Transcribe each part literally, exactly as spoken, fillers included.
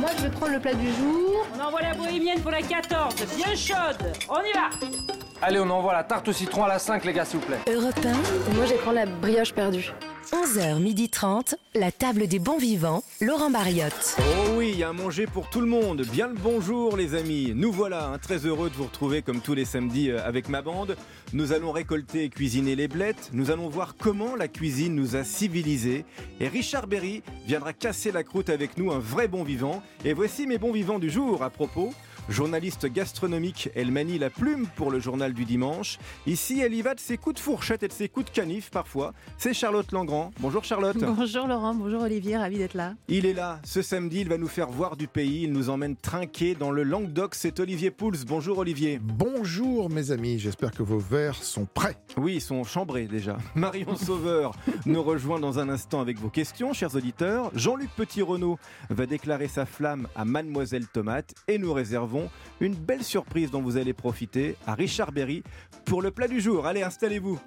moi je vais prendre le plat du jour. On envoie la bohémienne pour la quatorze, bien chaude. On y va. Allez, on envoie la tarte au citron à la cinq, les gars, s'il vous plaît. Europe un. Moi je vais prendre la brioche perdue. onze heures trente, la table des bons vivants, Laurent Bariotte. Oh oui, il y a à manger pour tout le monde. Bien le bonjour les amis. Nous voilà, hein, très heureux de vous retrouver comme tous les samedis euh, avec ma bande. Nous allons récolter et cuisiner les blettes. Nous allons voir comment la cuisine nous a civilisés. Et Richard Berry viendra casser la croûte avec nous, un vrai bon vivant. Et voici mes bons vivants du jour à propos. Journaliste gastronomique, elle manie la plume pour le journal du dimanche. Ici, elle y va de ses coups de fourchette et de ses coups de canif parfois. C'est Charlotte Langrand. Bonjour Charlotte. Bonjour Laurent, bonjour Olivier, ravi d'être là. Il est là. Ce samedi, il va nous faire voir du pays. Il nous emmène trinquer dans le Languedoc. C'est Olivier Pouls. Bonjour Olivier. Bonjour mes amis, j'espère que vos verres sont prêts. Oui, ils sont chambrés déjà. Marion Sauveur nous rejoint dans un instant avec vos questions, chers auditeurs. Jean-Luc Petit-Renaud va déclarer sa flamme à Mademoiselle Tomate. Et nous réservons une belle surprise dont vous allez profiter à Richard Berry pour le plat du jour. Allez, installez-vous.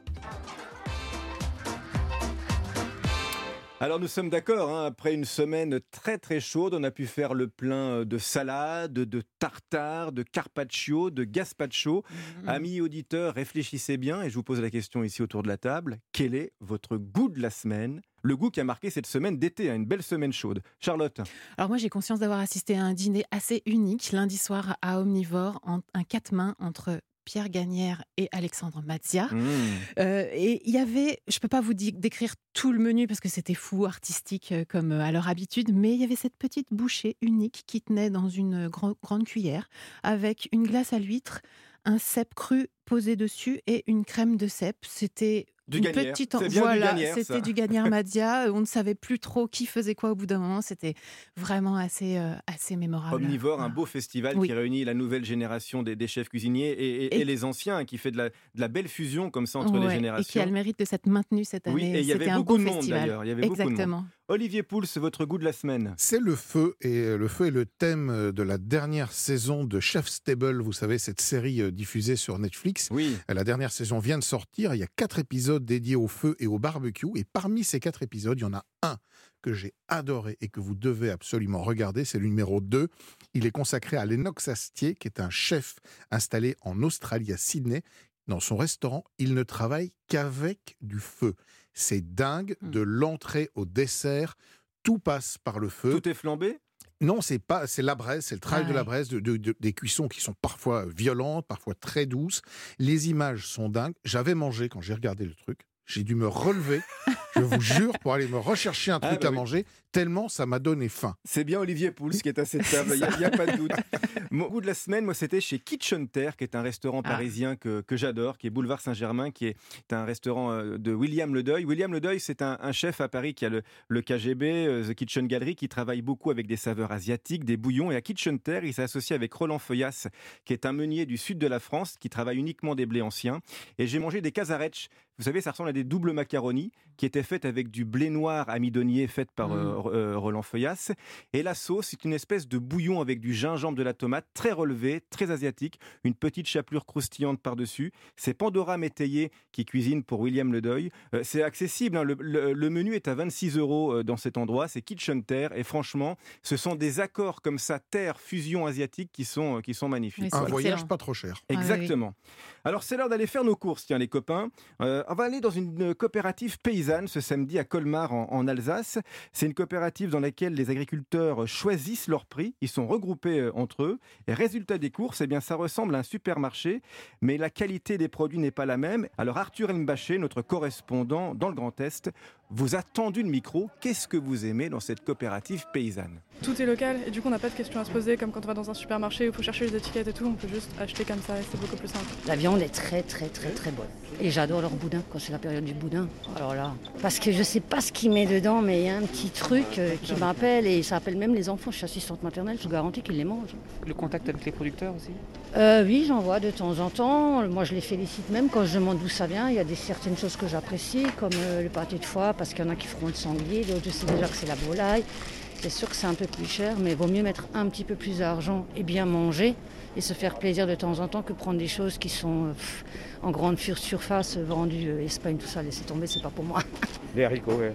Alors nous sommes d'accord, hein, après une semaine très très chaude, on a pu faire le plein de salades, de tartare, de carpaccio, de gazpacho. Mmh. Amis auditeurs, réfléchissez bien et je vous pose la question ici autour de la table. Quel est votre goût de la semaine ? Le goût qui a marqué cette semaine d'été, hein, une belle semaine chaude. Charlotte. Alors moi j'ai conscience d'avoir assisté à un dîner assez unique lundi soir à Omnivore, en, un quatre mains entre Pierre Gagnère et Alexandre Mazzia. Mmh. Euh, et il y avait, je ne peux pas vous di- décrire tout le menu parce que c'était fou, artistique euh, comme à leur habitude, mais il y avait cette petite bouchée unique qui tenait dans une grand, grande cuillère avec une glace à l'huître, un cèpe cru posé dessus et une crème de cèpe. C'était du une Gagnère. petite... C'est bien voilà, du Gagnère, c'était ça. du Gagnère Mazzia. On ne savait plus trop qui faisait quoi au bout d'un moment. C'était vraiment assez, euh, assez mémorable. Omnivore, un beau festival oui. qui réunit la nouvelle génération des, des chefs cuisiniers et, et, et, et les anciens, qui fait de la, de la belle fusion comme ça entre ouais, les générations. Et qui a le mérite de s'être maintenu cette année. Oui, et il y avait C'était beaucoup un de beau monde festival. d'ailleurs. Il y avait Exactement. beaucoup de monde. Olivier Pouls, votre goût de la semaine. C'est le feu, et le feu est le thème de la dernière saison de Chef's Table, vous savez, cette série diffusée sur Netflix. Oui. La dernière saison vient de sortir, il y a quatre épisodes dédiés au feu et au barbecue, et parmi ces quatre épisodes, il y en a un que j'ai adoré et que vous devez absolument regarder, c'est le numéro deux. Il est consacré à Lennox Astier, qui est un chef installé en Australie, à Sydney. Dans son restaurant, il ne travaille qu'avec du feu. C'est dingue, de l'entrée au dessert, tout passe par le feu. Tout est flambé ? Non, c'est pas, c'est la braise, c'est le travail Ah de la ouais. braise, de, de, de, des cuissons qui sont parfois violentes, parfois très douces. Les images sont dingues. J'avais mangé quand j'ai regardé le truc. J'ai dû me relever, je vous jure, pour aller me rechercher un truc ah bah à oui. manger, tellement ça m'a donné faim. C'est bien Olivier Pouls qui est à cette table, il n'y a, a pas de doute. Mon goût de la semaine, moi, c'était chez Kitchen Terre, qui est un restaurant parisien que, que j'adore, qui est boulevard Saint-Germain, qui est un restaurant de William Ledeuil. William Ledeuil, c'est un, un chef à Paris qui a le, le K G B, euh, The Kitchen Gallery, qui travaille beaucoup avec des saveurs asiatiques, des bouillons. Et à Kitchen Terre, il s'est associé avec Roland Feuillasse, qui est un meunier du sud de la France, qui travaille uniquement des blés anciens. Et j'ai mangé des casarettes. Vous savez, ça ressemble à des doubles macaronis qui étaient faites avec du blé noir amidonnier fait par mmh. euh, euh, Roland Feuillasse. Et la sauce, c'est une espèce de bouillon avec du gingembre, de la tomate, très relevé, très asiatique, une petite chapelure croustillante par-dessus. C'est Pandora Métayer qui cuisine pour William Ledeuil. Euh, c'est accessible, hein, le, le, le menu est à vingt-six euros dans cet endroit, c'est Kitchen Terre. Et franchement, ce sont des accords comme ça, terre, fusion asiatique, qui sont, qui sont magnifiques. Oui, un excellent. voyage pas trop cher. Exactement. Ah, oui. Alors, c'est l'heure d'aller faire nos courses, tiens, les copains. Euh, on va aller dans une coopérative paysanne ce samedi à Colmar, en, en Alsace. C'est une coopérative dans laquelle les agriculteurs choisissent leur prix. Ils sont regroupés entre eux. Et résultat des courses, eh bien, ça ressemble à un supermarché, mais la qualité des produits n'est pas la même. Alors, Arthur Elmbaché, notre correspondant dans le Grand Est, vous a tendu le micro. Qu'est-ce que vous aimez dans cette coopérative paysanne ? Tout est local et du coup on n'a pas de questions à se poser comme quand on va dans un supermarché où il faut chercher les étiquettes et tout, on peut juste acheter comme ça et c'est beaucoup plus simple. La viande est très très très très bonne. Et j'adore leur boudin quand c'est la période du boudin. Alors là, parce que je sais pas ce qu'il met dedans, mais il y a un petit truc euh, qui m'appelle et ça appelle même les enfants. Je suis assistante maternelle, je vous garantis qu'ils les mangent. Le contact avec les producteurs aussi ? euh, Oui, j'en vois de temps en temps. Moi je les félicite même quand je demande d'où ça vient. Il y a des certaines choses que j'apprécie comme euh, le pâté de foie parce qu'il y en a qui feront le sanglier, d'autres je sais déjà que c'est la volaille. C'est sûr que c'est un peu plus cher, mais il vaut mieux mettre un petit peu plus d'argent et bien manger et se faire plaisir de temps en temps que prendre des choses qui sont euh, pff, en grande surface, vendues euh, Espagne, tout ça. Laissez tomber, c'est pas pour moi. Les haricots, ouais.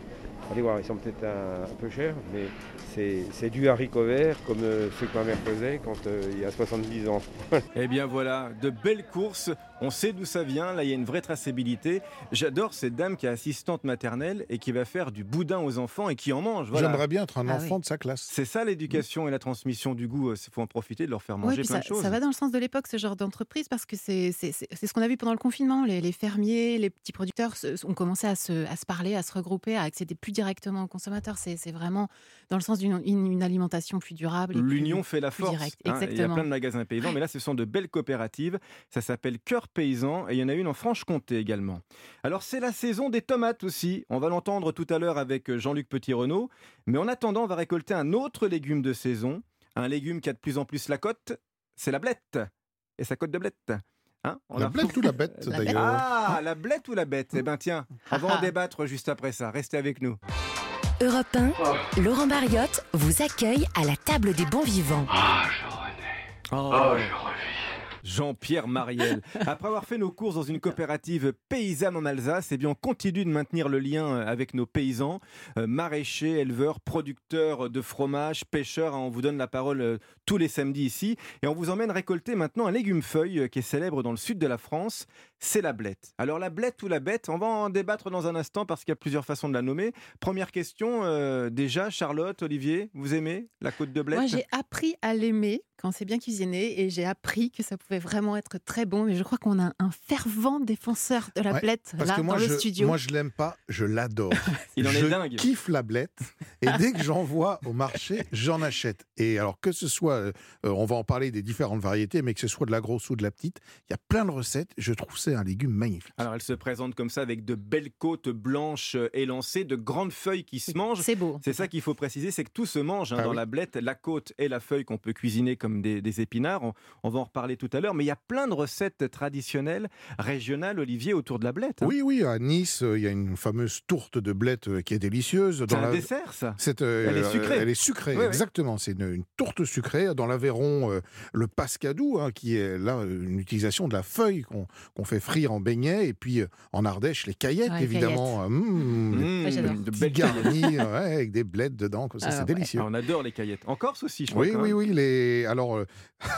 Allez voir, ils sont peut-être un, un peu chers, mais c'est, c'est du haricot vert comme euh, ce que ma mère faisait quand euh, il y a soixante-dix ans. Eh bien voilà, de belles courses, on sait d'où ça vient, là il y a une vraie traçabilité. J'adore cette dame qui est assistante maternelle et qui va faire du boudin aux enfants et qui en mange. Voilà. J'aimerais bien être un Ah enfant oui. de sa classe. C'est ça l'éducation mmh. et la transmission du goût, il faut en profiter de leur faire manger Ouais, puis plein ça, de choses. ça va dans le sens de l'époque, ce genre d'entreprise, parce que c'est, c'est, c'est, c'est ce qu'on a vu pendant le confinement. Les, les fermiers, les petits producteurs se, ont commencé à se, à se parler, à se regrouper, à accéder plus directement aux consommateurs. C'est, c'est vraiment dans le sens d'une une, une alimentation plus durable. Et L'union plus, fait la plus force. directe. Hein, Exactement. il y a plein de magasins paysans, mais là ce sont de belles coopératives. Ça s'appelle Cœur Paysan et il y en a une en Franche-Comté également. Alors c'est la saison des tomates aussi. On va l'entendre tout à l'heure avec Jean-Luc Petit-Renaud. Mais en attendant, on va récolter un autre légume de saison. Un légume qui a de plus en plus la cote, c'est la blette. Et sa cote de blette. Hein, on la a... blette ou la bête, La d'ailleurs Ah, la blette ou la bête? Eh bien tiens, on va en débattre juste après ça. Restez avec nous. Europe un, Laurent Barriotte vous accueille à la table des bons vivants. Ah, je renais. Oh, Oh, je revis. Jean-Pierre Mariel. Après avoir fait nos courses dans une coopérative paysanne en Alsace, eh bien on continue de maintenir le lien avec nos paysans, euh, maraîchers, éleveurs, producteurs de fromage, pêcheurs. Hein, on vous donne la parole euh, tous les samedis ici. Et on vous emmène récolter maintenant un légume-feuille euh, qui est célèbre dans le sud de la France. C'est la blette. Alors la blette ou la bête, on va en débattre dans un instant parce qu'il y a plusieurs façons de la nommer. Première question, euh, déjà, Charlotte, Olivier, vous aimez la côte de blette? Moi, j'ai appris à l'aimer quand c'est bien cuisiné et j'ai appris que ça pouvait vraiment être très bon. Mais je crois qu'on a un fervent défenseur de la Ouais, blette parce là que moi, dans je, le studio. Moi, je l'aime pas, je l'adore. Il en je est dingue. kiffe la blette et dès que j'en vois au marché, j'en achète. Et alors que ce soit, euh, on va en parler des différentes variétés, mais que ce soit de la grosse ou de la petite, il y a plein de recettes. Je trouve que c'est un légume magnifique. Alors elle se présente comme ça avec de belles côtes blanches élancées, de grandes feuilles qui se mangent. C'est beau. C'est ça qu'il faut préciser, c'est que tout se mange hein, Ah dans oui. la blette, la côte et la feuille qu'on peut cuisiner comme des, des épinards. On, on va en reparler tout à l'heure, mais il y a plein de recettes traditionnelles, régionales, Olivier, autour de la blette. Hein. Oui, oui, à Nice, euh, il y a une fameuse tourte de blette euh, qui est délicieuse. C'est Dans un la... dessert, ça. C'est, euh, Elle est sucrée. Elle est sucrée, Oui, oui. exactement. C'est une, une tourte sucrée. Dans l'Aveyron, euh, le pascadou, hein, qui est là une utilisation de la feuille qu'on, qu'on fait frire en beignet. Et puis euh, en Ardèche, les caillettes, Ouais, évidemment. Euh, mmh, Mmh, Ouais, j'adore. de petits belles caillettes. garnis, ouais, avec des blettes dedans. Comme ça, Ah, c'est ouais. délicieux. Ah, on adore les caillettes. En Corse aussi, je crois. Oui, quand oui, même. oui. Les... Alors, euh,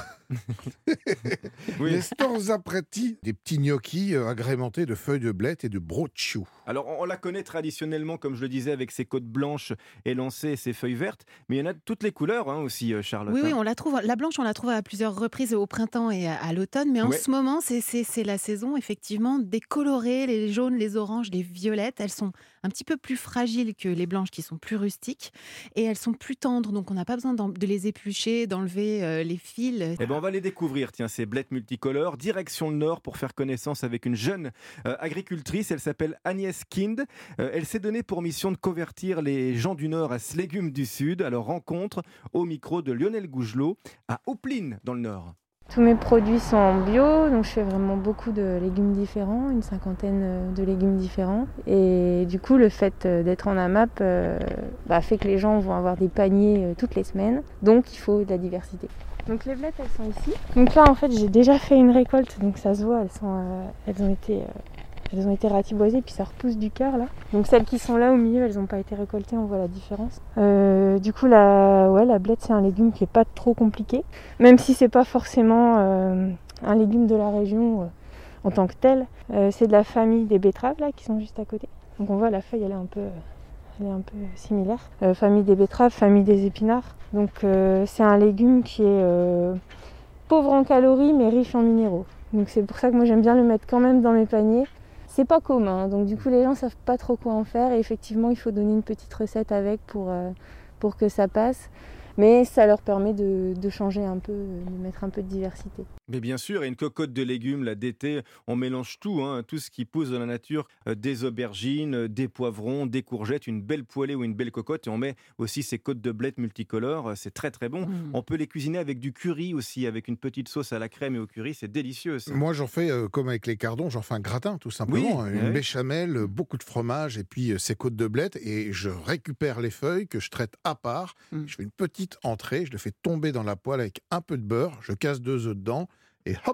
Oui. les storzaprati, des petits gnocchis euh, agrémentés de feuilles de blette et de brocciou. Alors, on, on la connaît traditionnellement, comme je le disais, avec ses côtes blanches élancées et ses feuilles vertes, mais il y en a de toutes les couleurs hein, aussi, euh, Charlotte. Oui, oui, hein. on la trouve. La blanche, on la trouve à plusieurs reprises au printemps et à, à l'automne. Mais en Ouais. ce moment, c'est, c'est, c'est la saison effectivement des colorés, les jaunes, les oranges, les violettes. Elles sont un petit peu plus fragiles que les blanches qui sont plus rustiques et elles sont plus tendres. Donc, on n'a pas besoin d'en- de les éplucher, d'enlever euh, les fils. Eh ben, on va les découvrir, tiens, ces blettes multicolores. Direction le Nord pour faire connaissance avec une jeune euh, agricultrice. Elle s'appelle Agnès Kind. Euh, elle s'est donnée pour mission de convertir les gens du Nord à ce légume du Sud. Alors, rencontre au micro de Lionel Gougelot à Oupline, dans le Nord. Tous mes produits sont en bio, donc je fais vraiment beaucoup de légumes différents, une cinquantaine de légumes différents. Et du coup, le fait d'être en AMAP euh, bah, fait que les gens vont avoir des paniers euh, toutes les semaines, donc il faut de la diversité. Donc les blettes, elles sont ici. Donc là, en fait, j'ai déjà fait une récolte, donc ça se voit, elles, sont, euh, elles ont été... Euh, Elles ont été ratiboisées, puis ça repousse du cœur là. Donc celles qui sont là au milieu, elles n'ont pas été récoltées, on voit la différence. Euh, du coup, la, ouais, la blette, c'est un légume qui n'est pas trop compliqué. Même si c'est pas forcément euh, un légume de la région euh, en tant que tel. Euh, c'est de la famille des betteraves là, qui sont juste à côté. Donc on voit la feuille, elle est un peu, elle est un peu similaire. Euh, famille des betteraves, famille des épinards. Donc euh, c'est un légume qui est euh, pauvre en calories, mais riche en minéraux. Donc c'est pour ça que moi j'aime bien le mettre quand même dans mes paniers. C'est pas commun, donc du coup les gens savent pas trop quoi en faire et effectivement il faut donner une petite recette avec pour, euh, pour que ça passe. Mais ça leur permet de, de changer un peu, de mettre un peu de diversité. Mais bien sûr, et une cocotte de légumes, là, d'été, on mélange tout, hein, tout ce qui pousse dans la nature, euh, des aubergines, euh, des poivrons, des courgettes, une belle poêlée ou une belle cocotte, et on met aussi ces côtes de blettes multicolores, euh, c'est très très bon. Mmh. On peut les cuisiner avec du curry aussi, avec une petite sauce à la crème et au curry, c'est délicieux ça. Moi, j'en fais, euh, comme avec les cardons, j'en fais un gratin, tout simplement. Oui, une ouais. béchamel, euh, beaucoup de fromage, et puis euh, ces côtes de blettes, et je récupère les feuilles que je traite à part. Mm. Je fais une petite entrée, je le fais tomber dans la poêle avec un peu de beurre, je casse deux œufs dedans, et hop,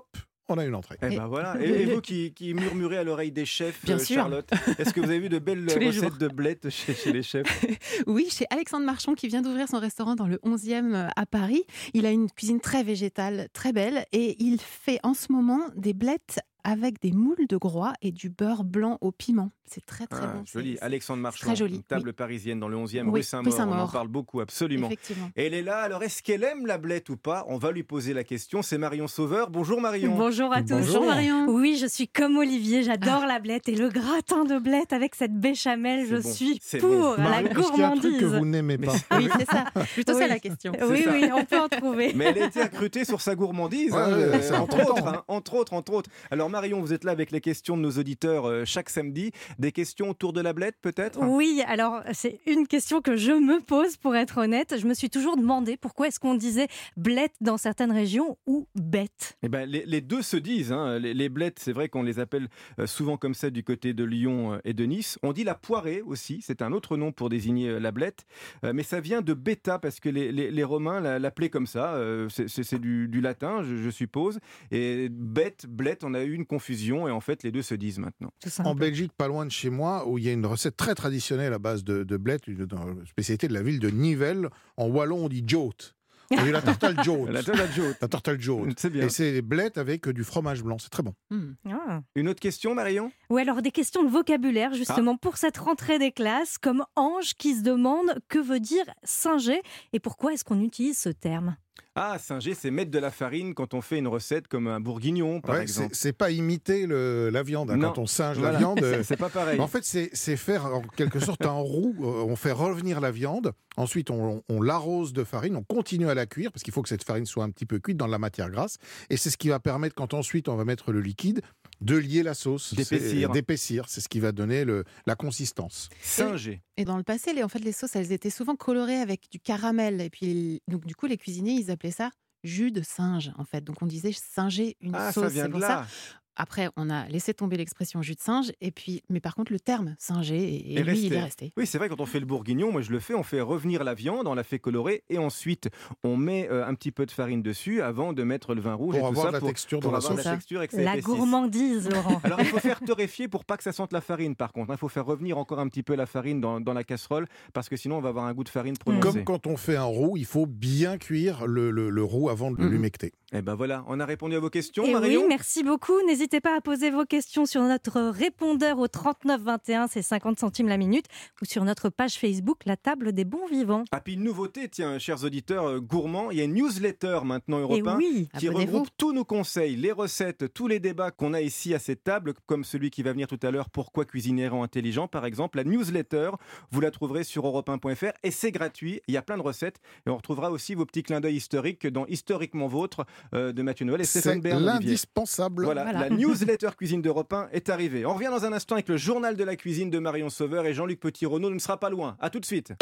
on a une entrée. Eh ben voilà. Et, et vous qui, qui murmurez à l'oreille des chefs, Bien euh, sûr. Charlotte, est-ce que vous avez vu de belles Tous les recettes jours. de blettes chez, chez les chefs? Oui, chez Alexandre Marchand qui vient d'ouvrir son restaurant dans le onzième à Paris. Il a une cuisine très végétale, très belle et il fait en ce moment des blettes avec des moules de groix et du beurre blanc au piment. C'est très très Ah, bon. joli. C'est- Alexandre Marchand, très joli, une table oui. parisienne dans le onzième Oui, rue Saint-Maur. rue Saint-Maur. On en parle beaucoup, absolument. Effectivement. Et elle est là. Alors, est-ce qu'elle aime la blette ou pas? On va lui poser la question. C'est Marion Sauveur. Bonjour Marion. Bonjour à tous. Bonjour Marion. Oui, je suis comme Olivier, j'adore la blette et le gratin de blette avec cette béchamel, je C'est bon, suis c'est pour bon. la Marion, est-ce qu'il y a un truc gourmandise. que vous n'aimez pas? Oui, c'est ça. Plutôt Oui. ça la question. Oui, ça. oui, on peut en trouver. Mais elle a été recrutée sur sa gourmandise, Ouais, hein, ouais, euh, c'est entre important. autres, hein, entre autres, entre autres. Alors Marion, vous êtes là avec les questions de nos auditeurs euh, chaque samedi. Des questions autour de la blette, peut-être? Oui, alors c'est une question que je me pose pour être honnête. Je me suis toujours demandé pourquoi est-ce qu'on disait blette dans certaines régions ou bête. Eh ben, les, les deux se disent. Hein. Les, les blettes, c'est vrai qu'on les appelle euh, souvent comme ça du côté de Lyon euh, et de Nice. On dit la poirée aussi, c'est un autre nom pour désigner euh, la blette. Euh, mais ça vient de bêta parce que les, les, les Romains la- l'appelaient comme ça. Euh, c'est c'est- c'est du, du latin, je, je suppose. Et bête, blette, on a eu une confusion et en fait, les deux se disent maintenant. Tout En simplement. Belgique, pas loin de chez moi, où il y a une recette très traditionnelle à base de, de blettes, une dans la spécialité de la ville de Nivelles. En wallon, on dit jote. On dit la tartale jote. La table à Joe. La tartale jote. C'est bien. Et c'est des blettes avec du fromage blanc. C'est très bon. Hmm. Ah. Une autre question, Marion? Ou alors des questions de vocabulaire justement pour cette rentrée des classes, comme Ange qui se demande que veut dire singer et pourquoi est-ce qu'on utilise ce terme. Ah, singer, c'est mettre de la farine quand on fait une recette comme un bourguignon, par Ouais, exemple. c'est c'est pas imiter le- la viande. hein. Non. Quand on singe Voilà. la viande, euh, C'est pas pareil. en fait, c'est c'est faire en quelque sorte un roux. Euh, On fait revenir la viande. Ensuite, on, on l'arrose de farine. On continue à la cuire parce qu'il faut que cette farine soit un petit peu cuite dans la matière grasse. Et c'est ce qui va permettre, quand ensuite on va mettre le liquide, de lier la sauce. D'épaissir. C'est- D'épaissir. C'est ce qui va donner le, la consistance. Singer. Et dans le passé, les, en fait, les sauces, elles étaient souvent colorées avec du caramel. Et puis, donc, du coup, les cuisiniers, ils appelaient ça jus de singe, en fait. Donc, on disait singer une Ah, sauce. ça vient c'est de pour là. ça. Après, on a laissé tomber l'expression jus de singe. Et puis, mais par contre, le terme singer, et, et Et lui, il resté. est resté. Oui, c'est vrai, quand on fait le bourguignon, moi je le fais, on fait revenir la viande, on la fait colorer et ensuite on met euh, un petit peu de farine dessus avant de mettre le vin rouge Pour et tout avoir ça la pour, texture pour dans la avoir sauce. la texture et que ça La épaississe. gourmandise, Laurent. Alors il faut faire torréfier pour pas que ça sente la farine par contre. Il faut faire revenir encore un petit peu la farine dans, dans la casserole parce que sinon on va avoir un goût de farine prononcé. Comme quand on fait un roux, il faut bien cuire le, le- le roux avant de Mhm. l'humecter. Et ben voilà, on a répondu à vos questions, Et Marion. oui, merci beaucoup. N'hésitez pas à poser vos questions sur notre répondeur au trente-neuf vingt et un, c'est cinquante centimes la minute, ou sur notre page Facebook, La Table des Bons Vivants. Ah, puis une nouveauté, tiens, chers auditeurs euh, gourmands, il y a une newsletter maintenant Et européen oui, qui abonnez-vous. regroupe tous nos conseils, les recettes, tous les débats qu'on a ici à cette table, comme celui qui va venir tout à l'heure, Pourquoi cuisiner rend intelligent, par exemple. La newsletter, vous la trouverez sur europe un point f r et c'est gratuit. Il y a plein de recettes et on retrouvera aussi vos petits clins d'œil historiques dans Historiquement Vôtre euh, de Mathieu Noël et C'est Stéphane Bern. Olivier. l'indispensable. Voilà, Voilà. la newsletter cuisine d'Europe un est arrivée. On revient dans un instant avec le journal de la cuisine de Marion Sauveur et Jean-Luc Petit-Renaud ne sera pas loin. À tout de suite.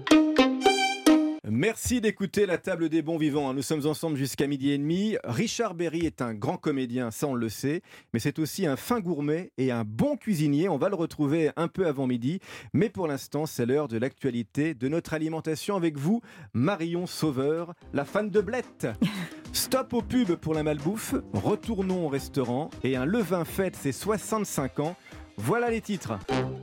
Merci d'écouter la table des bons vivants. Nous sommes ensemble jusqu'à midi et demi. Richard Berry est un grand comédien, ça on le sait, mais c'est aussi un fin gourmet et un bon cuisinier. On va le retrouver un peu avant midi, mais pour l'instant c'est l'heure de l'actualité de notre alimentation avec vous, Marion Sauveur, la fan de blettes. Stop aux pubs pour la malbouffe, retournons au restaurant et un levain fête ses soixante-cinq ans. Voilà les titres.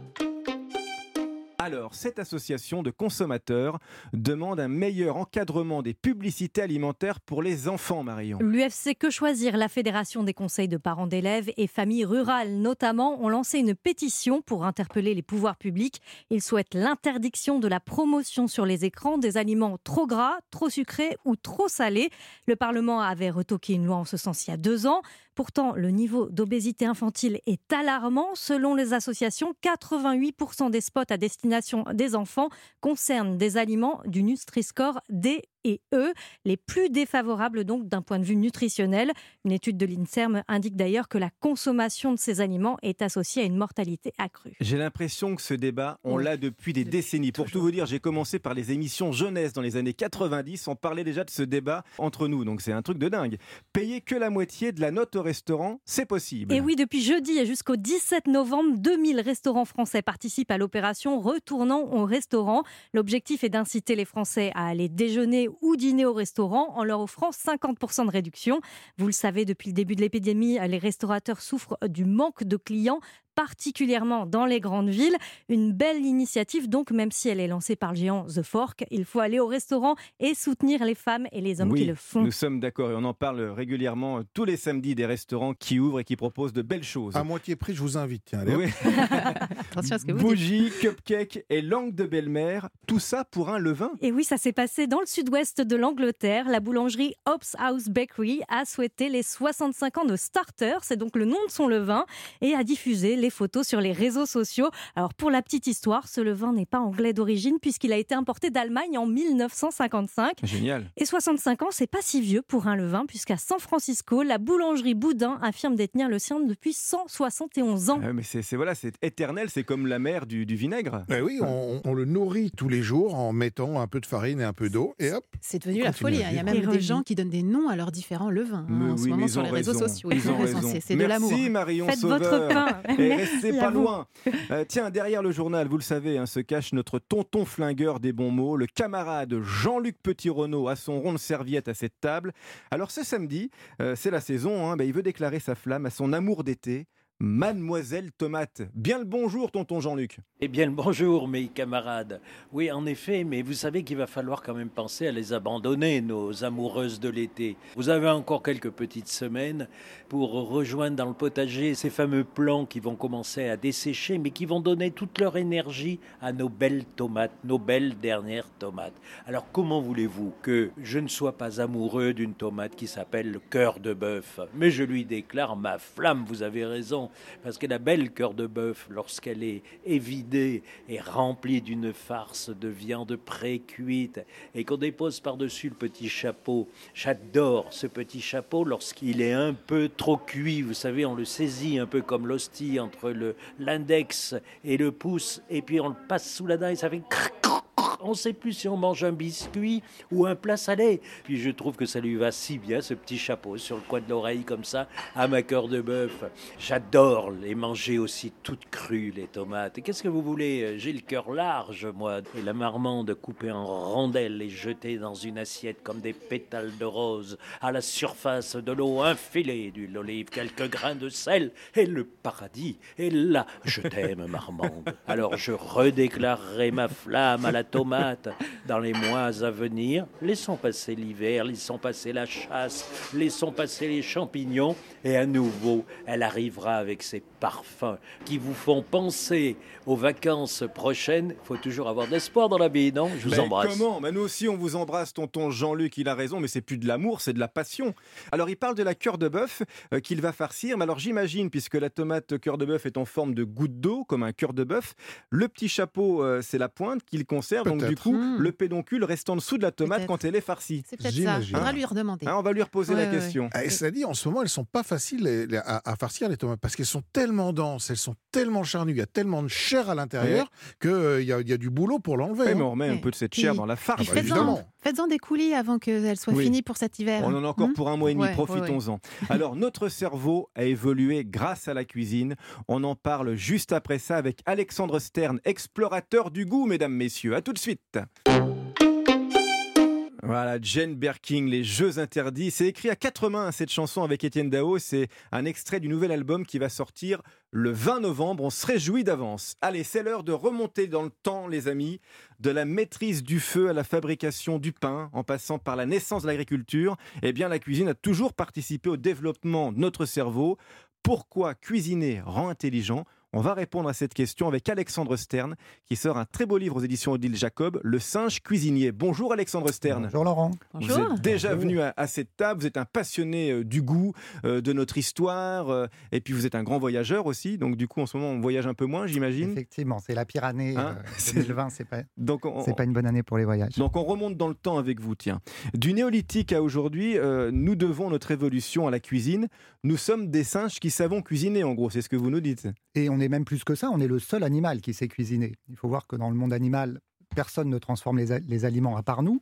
Alors, cette association de consommateurs demande un meilleur encadrement des publicités alimentaires pour les enfants, Marion. L'U F C Que Choisir, la Fédération des conseils de parents d'élèves et familles rurales notamment, ont lancé une pétition pour interpeller les pouvoirs publics. Ils souhaitent l'interdiction de la promotion sur les écrans des aliments trop gras, trop sucrés ou trop salés. Le Parlement avait retoqué une loi en ce sens il y a deux ans. Pourtant, le niveau d'obésité infantile est alarmant. Selon les associations, quatre-vingt-huit pour cent des spots à destination des enfants concernent des aliments du Nutri-Score D et E, les plus défavorables donc d'un point de vue nutritionnel. Une étude de l'INSERM indique d'ailleurs que la consommation de ces aliments est associée à une mortalité accrue. J'ai l'impression que ce débat, on Oui. l'a depuis des Depuis décennies. Pour tout vous dire, j'ai commencé par les émissions jeunesse dans les années quatre-vingt-dix. On parlait déjà de ce débat entre nous, donc c'est un truc de dingue. Payer que la moitié de la note au restaurant, c'est possible. Et oui, depuis jeudi et jusqu'au dix-sept novembre, deux mille restaurants français participent à l'opération Retournons au restaurant. L'objectif est d'inciter les Français à aller déjeuner ou dîner au restaurant en leur offrant cinquante pour cent de réduction. Vous le savez, depuis le début de l'épidémie, les restaurateurs souffrent du manque de clients, particulièrement dans les grandes villes. Une belle initiative donc, même si elle est lancée par le géant The Fork. Il faut aller au restaurant et soutenir les femmes et les hommes oui, qui le font. Nous sommes d'accord et on en parle régulièrement tous les samedis des restaurants qui ouvrent et qui proposent de belles choses. À moitié prix, je vous invite. Tiens, allez. Oui. Attention à ce que vous Bougies, dites. cupcakes et langue de belle-mère, tout ça pour un levain. Et oui, ça s'est passé dans le sud-ouest de l'Angleterre. La boulangerie Hobbs House Bakery a souhaité les soixante-cinq ans de Starter, c'est donc le nom de son levain, et a diffusé les photos sur les réseaux sociaux. Alors pour la petite histoire, ce levain n'est pas anglais d'origine puisqu'il a été importé d'Allemagne en mille neuf cent cinquante-cinq. Génial. Et soixante-cinq ans, c'est pas si vieux pour un levain puisqu'à San Francisco, la boulangerie Boudin affirme détenir le sien depuis cent soixante et onze ans. Ah, mais c'est, c'est, voilà, c'est éternel, c'est comme la mer du, du vinaigre. Eh oui, on, on le nourrit tous les jours en mettant un peu de farine et un peu d'eau et hop. C'est devenu la folie. Il y a même des gens qui donnent des noms à leurs différents levains hein, en oui, ce moment sur les réseaux raison. sociaux. Ils ont raison. C'est, c'est de Merci l'amour. Merci Marion Faites Sauveur. votre pain. Et restez pas vous. loin. Euh, tiens, derrière le journal, vous le savez, hein, se cache notre tonton flingueur des bons mots, le camarade Jean-Luc Petit-Renaud à son rond de serviette à cette table. Alors ce samedi, euh, c'est la saison, hein, bah, il veut déclarer sa flamme à son amour d'été. Mademoiselle Tomate. Bien le bonjour, tonton Jean-Luc. Eh bien le bonjour, mes camarades. Oui, en effet, mais vous savez qu'il va falloir quand même penser à les abandonner, nos amoureuses de l'été. Vous avez encore quelques petites semaines pour rejoindre dans le potager ces fameux plants qui vont commencer à dessécher, mais qui vont donner toute leur énergie à nos belles tomates, nos belles dernières tomates. Alors comment voulez-vous que je ne sois pas amoureux d'une tomate qui s'appelle le cœur de bœuf ? Mais je lui déclare ma flamme, vous avez raison. Parce que la belle cœur de bœuf, lorsqu'elle est évidée et remplie d'une farce de viande pré-cuite et qu'on dépose par-dessus le petit chapeau, j'adore ce petit chapeau lorsqu'il est un peu trop cuit. Vous savez, on le saisit un peu comme l'hostie entre le, l'index et le pouce et puis on le passe sous la dent et ça fait... On ne sait plus si on mange un biscuit ou un plat salé. Puis je trouve que ça lui va si bien, ce petit chapeau sur le coin de l'oreille comme ça, à ma cœur de bœuf. J'adore les manger aussi toutes crues, les tomates. Et qu'est-ce que vous voulez ? J'ai le cœur large, moi. Et la marmande coupée en rondelles et jetée dans une assiette comme des pétales de rose. À la surface de l'eau, un filet d'huile d'olive, quelques grains de sel. Et le paradis. Et là, je t'aime, marmande. Alors je redéclarerai ma flamme à la tomate dans les mois à venir. Laissons passer l'hiver, laissons passer la chasse, laissons passer les champignons et à nouveau, elle arrivera avec ses parfums qui vous font penser aux vacances prochaines. Il faut toujours avoir de l'espoir dans la vie, non ? Je vous mais embrasse. Comment ? Mais nous aussi, on vous embrasse, tonton Jean-Luc, il a raison, mais c'est plus de l'amour, c'est de la passion. Alors, il parle de la cœur de bœuf euh, qu'il va farcir, mais alors j'imagine, puisque la tomate cœur de bœuf est en forme de goutte d'eau, comme un cœur de bœuf, le petit chapeau, euh, c'est la pointe qu'il conserve, donc du coup, mmh. le pédoncule reste en dessous de la tomate peut-être. Quand elle est farcie. C'est peut-être j'imagine. Ça, on va lui redemander. Hein, on va lui reposer ouais, la ouais, question. Ouais. Et ça dit, en ce moment, elles sont pas faciles à, à farcir, les tomates, parce qu'elles sont tellement denses, elles sont tellement charnues, il y a tellement de chair à l'intérieur qu'il euh, y, y a du boulot pour l'enlever. Ouais, hein. mais on remet un peu de cette chair puis, dans la farce. Ah bah, évidemment. Faites-en des coulis avant qu'elle soit oui. finie pour cet hiver. On en a encore mmh. pour un mois et demi, ouais, profitons-en. Ouais, ouais. Alors, notre cerveau a évolué grâce à la cuisine. On en parle juste après ça avec Alexandre Stern, explorateur du goût, mesdames, messieurs. À tout de suite. Voilà, Jane Birkin, Les Jeux Interdits. C'est écrit à quatre mains, cette chanson, avec Étienne Dao. C'est un extrait du nouvel album qui va sortir le vingt novembre. On se réjouit d'avance. Allez, c'est l'heure de remonter dans le temps, les amis. De la maîtrise du feu à la fabrication du pain, en passant par la naissance de l'agriculture. Eh bien, la cuisine a toujours participé au développement de notre cerveau. Pourquoi cuisiner rend intelligent ? On va répondre à cette question avec Alexandre Stern, qui sort un très beau livre aux éditions Odile Jacob, Le singe cuisinier. Bonjour Alexandre Stern. Bonjour Laurent. Vous Bonjour. êtes déjà Bonjour. venu à, à cette table, vous êtes un passionné euh, du goût, euh, de notre histoire, euh, et puis vous êtes un grand voyageur aussi, donc du coup en ce moment on voyage un peu moins, j'imagine. Effectivement, c'est la pire année, hein euh, deux mille vingt, c'est pas, donc on, c'est pas une bonne année pour les voyages. Donc on remonte dans le temps avec vous, tiens. Du néolithique à aujourd'hui, euh, nous devons notre évolution à la cuisine. Nous sommes des singes qui savons cuisiner, en gros, c'est ce que vous nous dites. Et on est même plus que ça, on est le seul animal qui sait cuisiner. Il faut voir que dans le monde animal, personne ne transforme les, a- les aliments à part nous.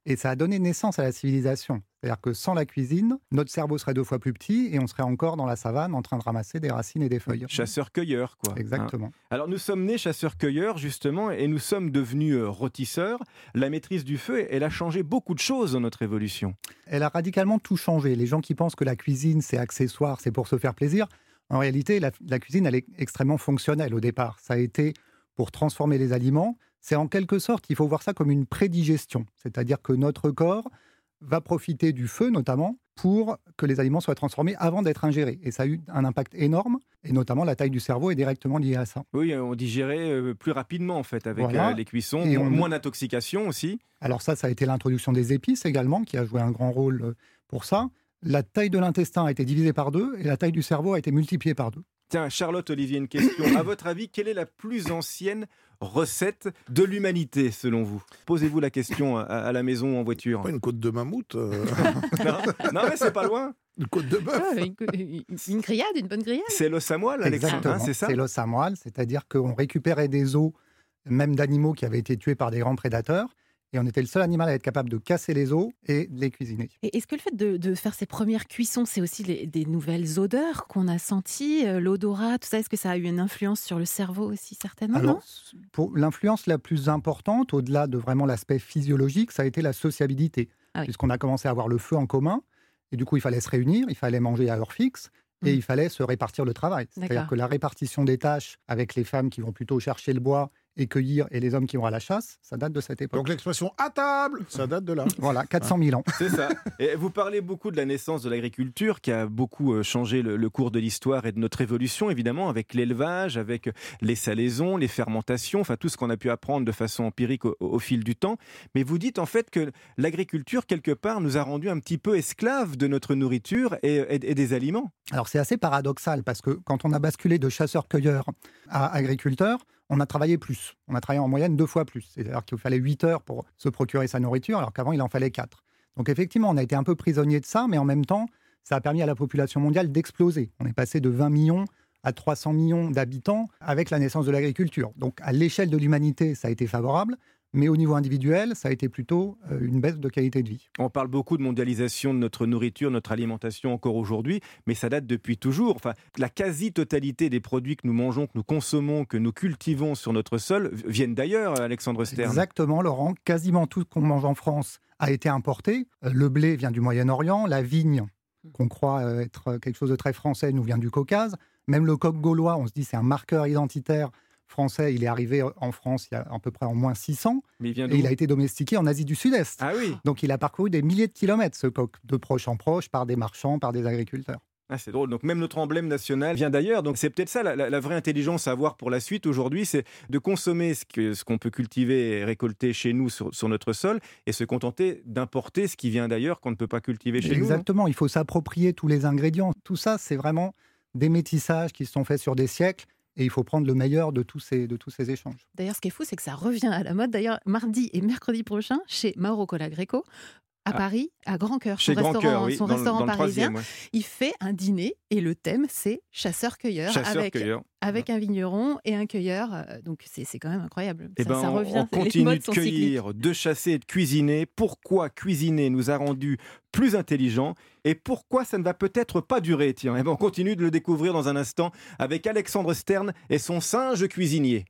Et ça a donné naissance à la civilisation. C'est-à-dire que sans la cuisine, notre cerveau serait deux fois plus petit et on serait encore dans la savane en train de ramasser des racines et des feuilles. Chasseurs-cueilleurs, quoi. Exactement. Hein. Alors nous sommes nés chasseurs-cueilleurs, justement, et nous sommes devenus euh, rôtisseurs. La maîtrise du feu, elle a changé beaucoup de choses dans notre évolution. Elle a radicalement tout changé. Les gens qui pensent que la cuisine, c'est accessoire, c'est pour se faire plaisir, en réalité, la, la cuisine, elle est extrêmement fonctionnelle au départ. Ça a été pour transformer les aliments. C'est en quelque sorte, il faut voir ça comme une prédigestion. C'est-à-dire que notre corps va profiter du feu, notamment, pour que les aliments soient transformés avant d'être ingérés. Et ça a eu un impact énorme, et notamment la taille du cerveau est directement liée à ça. Oui, on digérait plus rapidement, en fait, avec voilà. les cuissons. Et on... on... Moins d'intoxication aussi. Alors ça, ça a été l'introduction des épices également, qui a joué un grand rôle pour ça. La taille de l'intestin a été divisée par deux, et la taille du cerveau a été multipliée par deux. Tiens, Charlotte Olivier, une question. À votre avis, quelle est la plus ancienne recette de l'humanité, selon vous? Posez-vous la question à, à la maison ou en voiture. Pas une côte de mammouth euh... non, non, mais c'est pas loin. Une côte de bœuf. Ah, une, une, une grillade, une bonne grillade. C'est l'os à moelle, Alexandre, hein, c'est ça? C'est l'os à moelle, c'est-à-dire qu'on récupérait des os, même d'animaux qui avaient été tués par des grands prédateurs, et on était le seul animal à être capable de casser les os et de les cuisiner. Et est-ce que le fait de, de faire ces premières cuissons, c'est aussi les, des nouvelles odeurs qu'on a senties, euh, l'odorat, tout ça? Est-ce que ça a eu une influence sur le cerveau aussi, certainement? Alors, non pour l'influence la plus importante, au-delà de vraiment l'aspect physiologique, ça a été la sociabilité. Ah oui. Puisqu'on a commencé à avoir le feu en commun, et du coup, il fallait se réunir, il fallait manger à heure fixe, et mmh. il fallait se répartir le travail. C'est-à-dire D'accord. que la répartition des tâches avec les femmes qui vont plutôt chercher le bois et cueillir, et les hommes qui vont à la chasse, ça date de cette époque. Donc l'expression « à table », ça date de là. Voilà, quatre cent mille ans. C'est ça. Et vous parlez beaucoup de la naissance de l'agriculture, qui a beaucoup changé le, le cours de l'histoire et de notre évolution, évidemment, avec l'élevage, avec les salaisons, les fermentations, enfin tout ce qu'on a pu apprendre de façon empirique au, au fil du temps. Mais vous dites en fait que l'agriculture, quelque part, nous a rendus un petit peu esclaves de notre nourriture et, et, et des aliments. Alors c'est assez paradoxal, parce que quand on a basculé de chasseurs-cueilleurs à agriculteurs, on a travaillé plus. On a travaillé en moyenne deux fois plus. C'est-à-dire qu'il fallait huit heures pour se procurer sa nourriture, alors qu'avant, il en fallait quatre. Donc effectivement, on a été un peu prisonnier de ça, mais en même temps, ça a permis à la population mondiale d'exploser. On est passé de vingt millions à trois cents millions d'habitants avec la naissance de l'agriculture. Donc à l'échelle de l'humanité, ça a été favorable. Mais au niveau individuel, ça a été plutôt une baisse de qualité de vie. On parle beaucoup de mondialisation de notre nourriture, notre alimentation encore aujourd'hui, mais ça date depuis toujours. Enfin, la quasi-totalité des produits que nous mangeons, que nous consommons, que nous cultivons sur notre sol viennent d'ailleurs, Alexandre Stern. Exactement, Laurent. Quasiment tout ce qu'on mange en France a été importé. Le blé vient du Moyen-Orient, la vigne, qu'on croit être quelque chose de très français, nous vient du Caucase. Même le coq gaulois, on se dit c'est un marqueur identitaire français, il est arrivé en France il y a à peu près en moins six cents. Mais il vient et il a été domestiqué en Asie du Sud-Est. Ah oui. Donc il a parcouru des milliers de kilomètres, ce coq, de proche en proche, par des marchands, par des agriculteurs. Ah, c'est drôle. Donc même notre emblème national vient d'ailleurs. Donc c'est peut-être ça la, la, la vraie intelligence à avoir pour la suite aujourd'hui, c'est de consommer ce, que, ce qu'on peut cultiver et récolter chez nous sur, sur notre sol et se contenter d'importer ce qui vient d'ailleurs qu'on ne peut pas cultiver chez Exactement. nous. Exactement. Il faut s'approprier tous les ingrédients. Tout ça, c'est vraiment des métissages qui se sont faits sur des siècles. Et il faut prendre le meilleur de tous ces, de tous ces échanges. D'ailleurs, ce qui est fou, c'est que ça revient à la mode. D'ailleurs, mardi et mercredi prochain, chez Mauro Colagreco, à ah. Paris, à Grand Cœur, son chez restaurant, Grand Cœur, oui, son dans, restaurant dans parisien, ouais. il fait un dîner et le thème, c'est chasseur-cueilleur, Chasseur, avec, cueilleur. avec un vigneron et un cueilleur. Donc, c'est, c'est quand même incroyable. Et ça, ben, ça on, revient. on continue de cueillir, cycliques. de chasser et de cuisiner. Pourquoi cuisiner nous a rendus plus intelligents et pourquoi ça ne va peut-être pas durer? Tiens, et ben, on continue de le découvrir dans un instant avec Alexandre Stern et son singe cuisinier.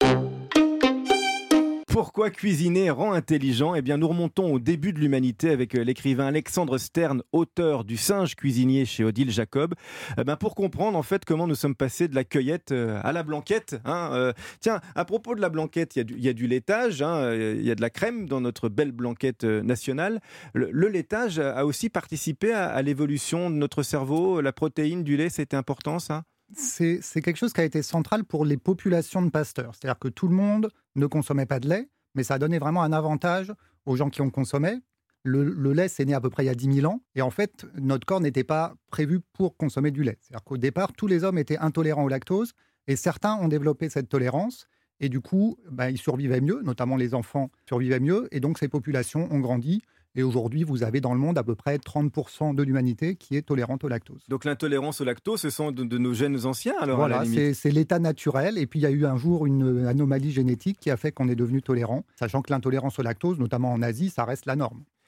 Pourquoi cuisiner rend intelligent? Eh bien, nous remontons au début de l'humanité avec l'écrivain Alexandre Stern, auteur du Singe cuisinier chez Odile Jacob. Eh bien, pour comprendre en fait comment nous sommes passés de la cueillette à la blanquette. Hein. Euh, tiens, à propos de la blanquette, il y a du, il y a du laitage, hein, il y a de la crème dans notre belle blanquette nationale. Le, le laitage a aussi participé à, à l'évolution de notre cerveau. La protéine du lait, c'était important, ça? C'est, c'est quelque chose qui a été central pour les populations de pasteurs. C'est-à-dire que tout le monde ne consommait pas de lait, mais ça a donné vraiment un avantage aux gens qui en consommaient. Le, le lait, c'est né à peu près il y a dix mille ans. Et en fait, notre corps n'était pas prévu pour consommer du lait. C'est-à-dire qu'au départ, tous les hommes étaient intolérants au lactose. Et certains ont développé cette tolérance. Et du coup, ben, ils survivaient mieux, notamment les enfants survivaient mieux. Et donc, ces populations ont grandi. Et aujourd'hui, vous avez dans le monde à peu près trente pour cent de l'humanité qui est tolérante au lactose. Donc l'intolérance au lactose, ce sont de, de nos gènes anciens alors? Voilà, à la limite. c'est, c'est l'état naturel. Et puis il y a eu un jour une anomalie génétique qui a fait qu'on est devenu tolérant, sachant que l'intolérance au lactose, notamment en Asie, ça reste la norme.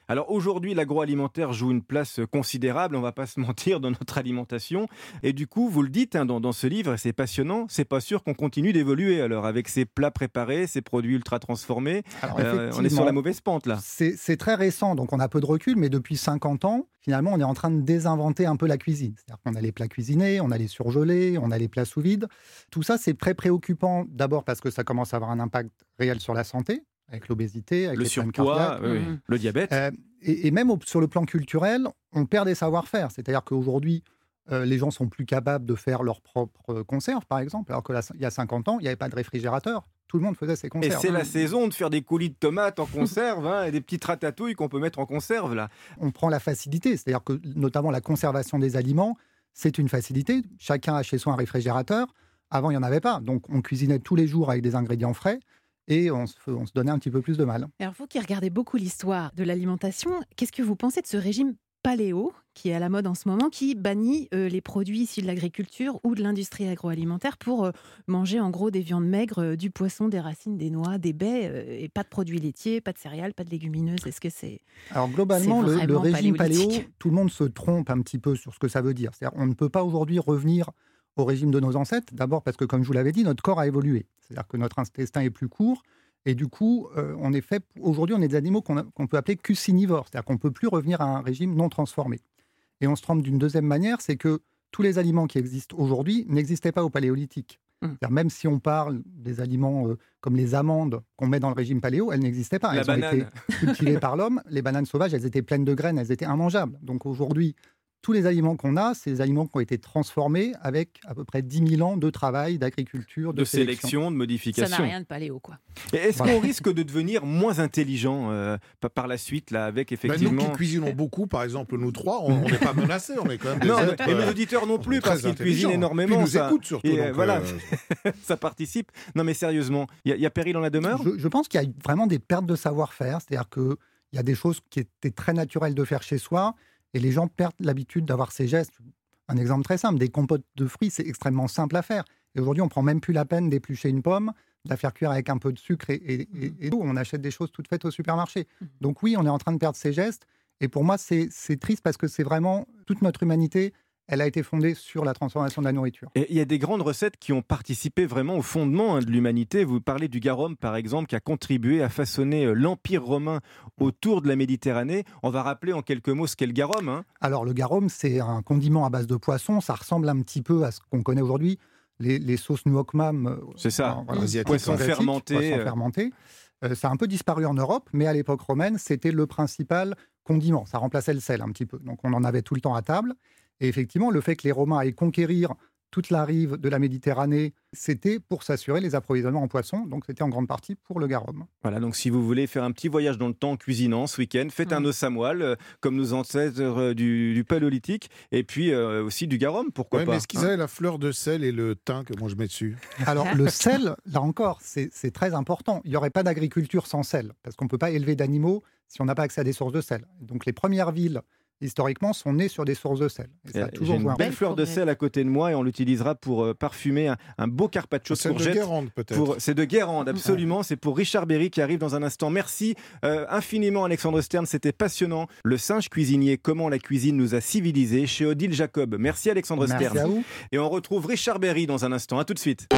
Alors aujourd'hui, l'agroalimentaire joue une place considérable, on ne va pas se mentir, dans notre alimentation. Et du coup, vous le dites hein, dans, dans ce livre, et c'est passionnant, c'est pas sûr qu'on continue d'évoluer alors avec ces plats préparés, ces produits ultra transformés. Alors, euh, on est sur la mauvaise pente là. C'est, c'est très récent, donc on a peu de recul, mais depuis cinquante ans, finalement, on est en train de désinventer un peu la cuisine. C'est-à-dire qu'on a les plats cuisinés, on a les surgelés, on a les plats sous vide. Tout ça, c'est très préoccupant, d'abord parce que ça commence à avoir un impact réel sur la santé, avec l'obésité, avec le les problèmes surpoids, cardiaques, oui, oui. le diabète. Euh, et, et même au, sur le plan culturel, on perd des savoir-faire. C'est-à-dire qu'aujourd'hui, euh, les gens sont plus capables de faire leurs propres conserves, par exemple, alors qu'il y a cinquante ans, il n'y avait pas de réfrigérateur. Tout le monde faisait ses conserves. Et c'est la saison de faire des coulis de tomates en conserve hein, et des petites ratatouilles qu'on peut mettre en conserve là. On prend la facilité, c'est-à-dire que notamment la conservation des aliments, c'est une facilité. Chacun a chez soi un réfrigérateur. Avant, il n'y en avait pas. Donc, on cuisinait tous les jours avec des ingrédients frais et on se, on se donnait un petit peu plus de mal. Alors, vous qui regardez beaucoup l'histoire de l'alimentation, qu'est-ce que vous pensez de ce régime paléo qui est à la mode en ce moment, qui bannit euh, les produits issus de l'agriculture ou de l'industrie agroalimentaire pour euh, manger en gros des viandes maigres, euh, du poisson, des racines, des noix, des baies, euh, et pas de produits laitiers, pas de céréales, pas de légumineuses. Est-ce que c'est Alors globalement, c'est le, le régime paléo, tout le monde se trompe un petit peu sur ce que ça veut dire. C'est-à-dire on ne peut pas aujourd'hui revenir au régime de nos ancêtres, d'abord parce que, comme je vous l'avais dit, notre corps a évolué. C'est-à-dire que notre intestin est plus court, et du coup, euh, on est fait, aujourd'hui, on est des animaux qu'on, a, qu'on peut appeler cucinivores, c'est-à-dire qu'on ne peut plus revenir à un régime non transformé. Et on se trompe d'une deuxième manière, c'est que tous les aliments qui existent aujourd'hui n'existaient pas au paléolithique. Mmh. C'est-à-dire même si on parle des aliments euh, comme les amandes qu'on met dans le régime paléo, elles n'existaient pas. La elles banane. ont été cultivées par l'homme. Les bananes sauvages, elles étaient pleines de graines, elles étaient immangeables. Donc aujourd'hui, tous les aliments qu'on a, c'est des aliments qui ont été transformés avec à peu près dix mille ans de travail, d'agriculture, de, de sélection. sélection, de modification. Ça n'a rien de paléo, quoi. Et est-ce Voilà. qu'on risque de devenir moins intelligent euh, par la suite, là, avec effectivement... Ben nous qui cuisinons beaucoup, par exemple, nous trois, on n'est pas menacés, on est quand même des Non, êtres, et nos euh, auditeurs non plus, très parce qu'ils cuisinent intelligents. énormément. Puis ils nous ça. écoutent surtout. Et, donc, euh, voilà, euh, ça participe. Non, mais sérieusement, il y, y a péril en la demeure. Je, je pense qu'il y a vraiment des pertes de savoir-faire. C'est-à-dire qu'il y a des choses qui étaient très naturelles de faire chez soi et les gens perdent l'habitude d'avoir ces gestes. Un exemple très simple, des compotes de fruits, c'est extrêmement simple à faire. Et aujourd'hui, on ne prend même plus la peine d'éplucher une pomme, de la faire cuire avec un peu de sucre et, et, et, et on achète des choses toutes faites au supermarché. Donc oui, on est en train de perdre ces gestes. Et pour moi, c'est, c'est triste parce que c'est vraiment toute notre humanité. Elle a été fondée sur la transformation de la nourriture. Et il y a des grandes recettes qui ont participé vraiment au fondement hein, de l'humanité. Vous parlez du garum, par exemple, qui a contribué à façonner euh, l'Empire romain autour de la Méditerranée. On va rappeler en quelques mots ce qu'est le garum. Hein. Alors, le garum, c'est un condiment à base de poisson. Ça ressemble un petit peu à ce qu'on connaît aujourd'hui, les, les sauces nuoc mam. C'est ça, euh, voilà, poisson fermenté. Poisson fermenté. Euh, ça a un peu disparu en Europe, mais à l'époque romaine, c'était le principal condiment. Ça remplaçait le sel un petit peu. Donc, on en avait tout le temps à table. Et effectivement, le fait que les Romains aillent conquérir toute la rive de la Méditerranée, c'était pour s'assurer les approvisionnements en poissons. Donc, c'était en grande partie pour le garum. Voilà, donc si vous voulez faire un petit voyage dans le temps en cuisinant ce week-end, faites mmh. un os à moelle, euh, comme nos ancêtres euh, du, du paléolithique, et puis euh, aussi du garum, pourquoi ouais, pas. Mais est-ce qu'ils avaient la fleur de sel et le thym que moi je mets dessus? Alors, le sel, là encore, c'est, c'est très important. Il n'y aurait pas d'agriculture sans sel, parce qu'on ne peut pas élever d'animaux si on n'a pas accès à des sources de sel. Donc, les premières villes historiquement, sont nés sur des sources de sel. Et ça a toujours J'ai une belle fleur de sel à côté de moi et on l'utilisera pour euh, parfumer un, un beau carpaccio de courgettes. C'est de Guérande, peut-être. Pour, c'est de Guérande, absolument. Ouais. C'est pour Richard Berry qui arrive dans un instant. Merci euh, infiniment, Alexandre Stern. C'était passionnant. Le singe cuisinier, comment la cuisine nous a civilisés, chez Odile Jacob. Merci, Alexandre Merci Stern. À vous. Et on retrouve Richard Berry dans un instant. À tout de suite.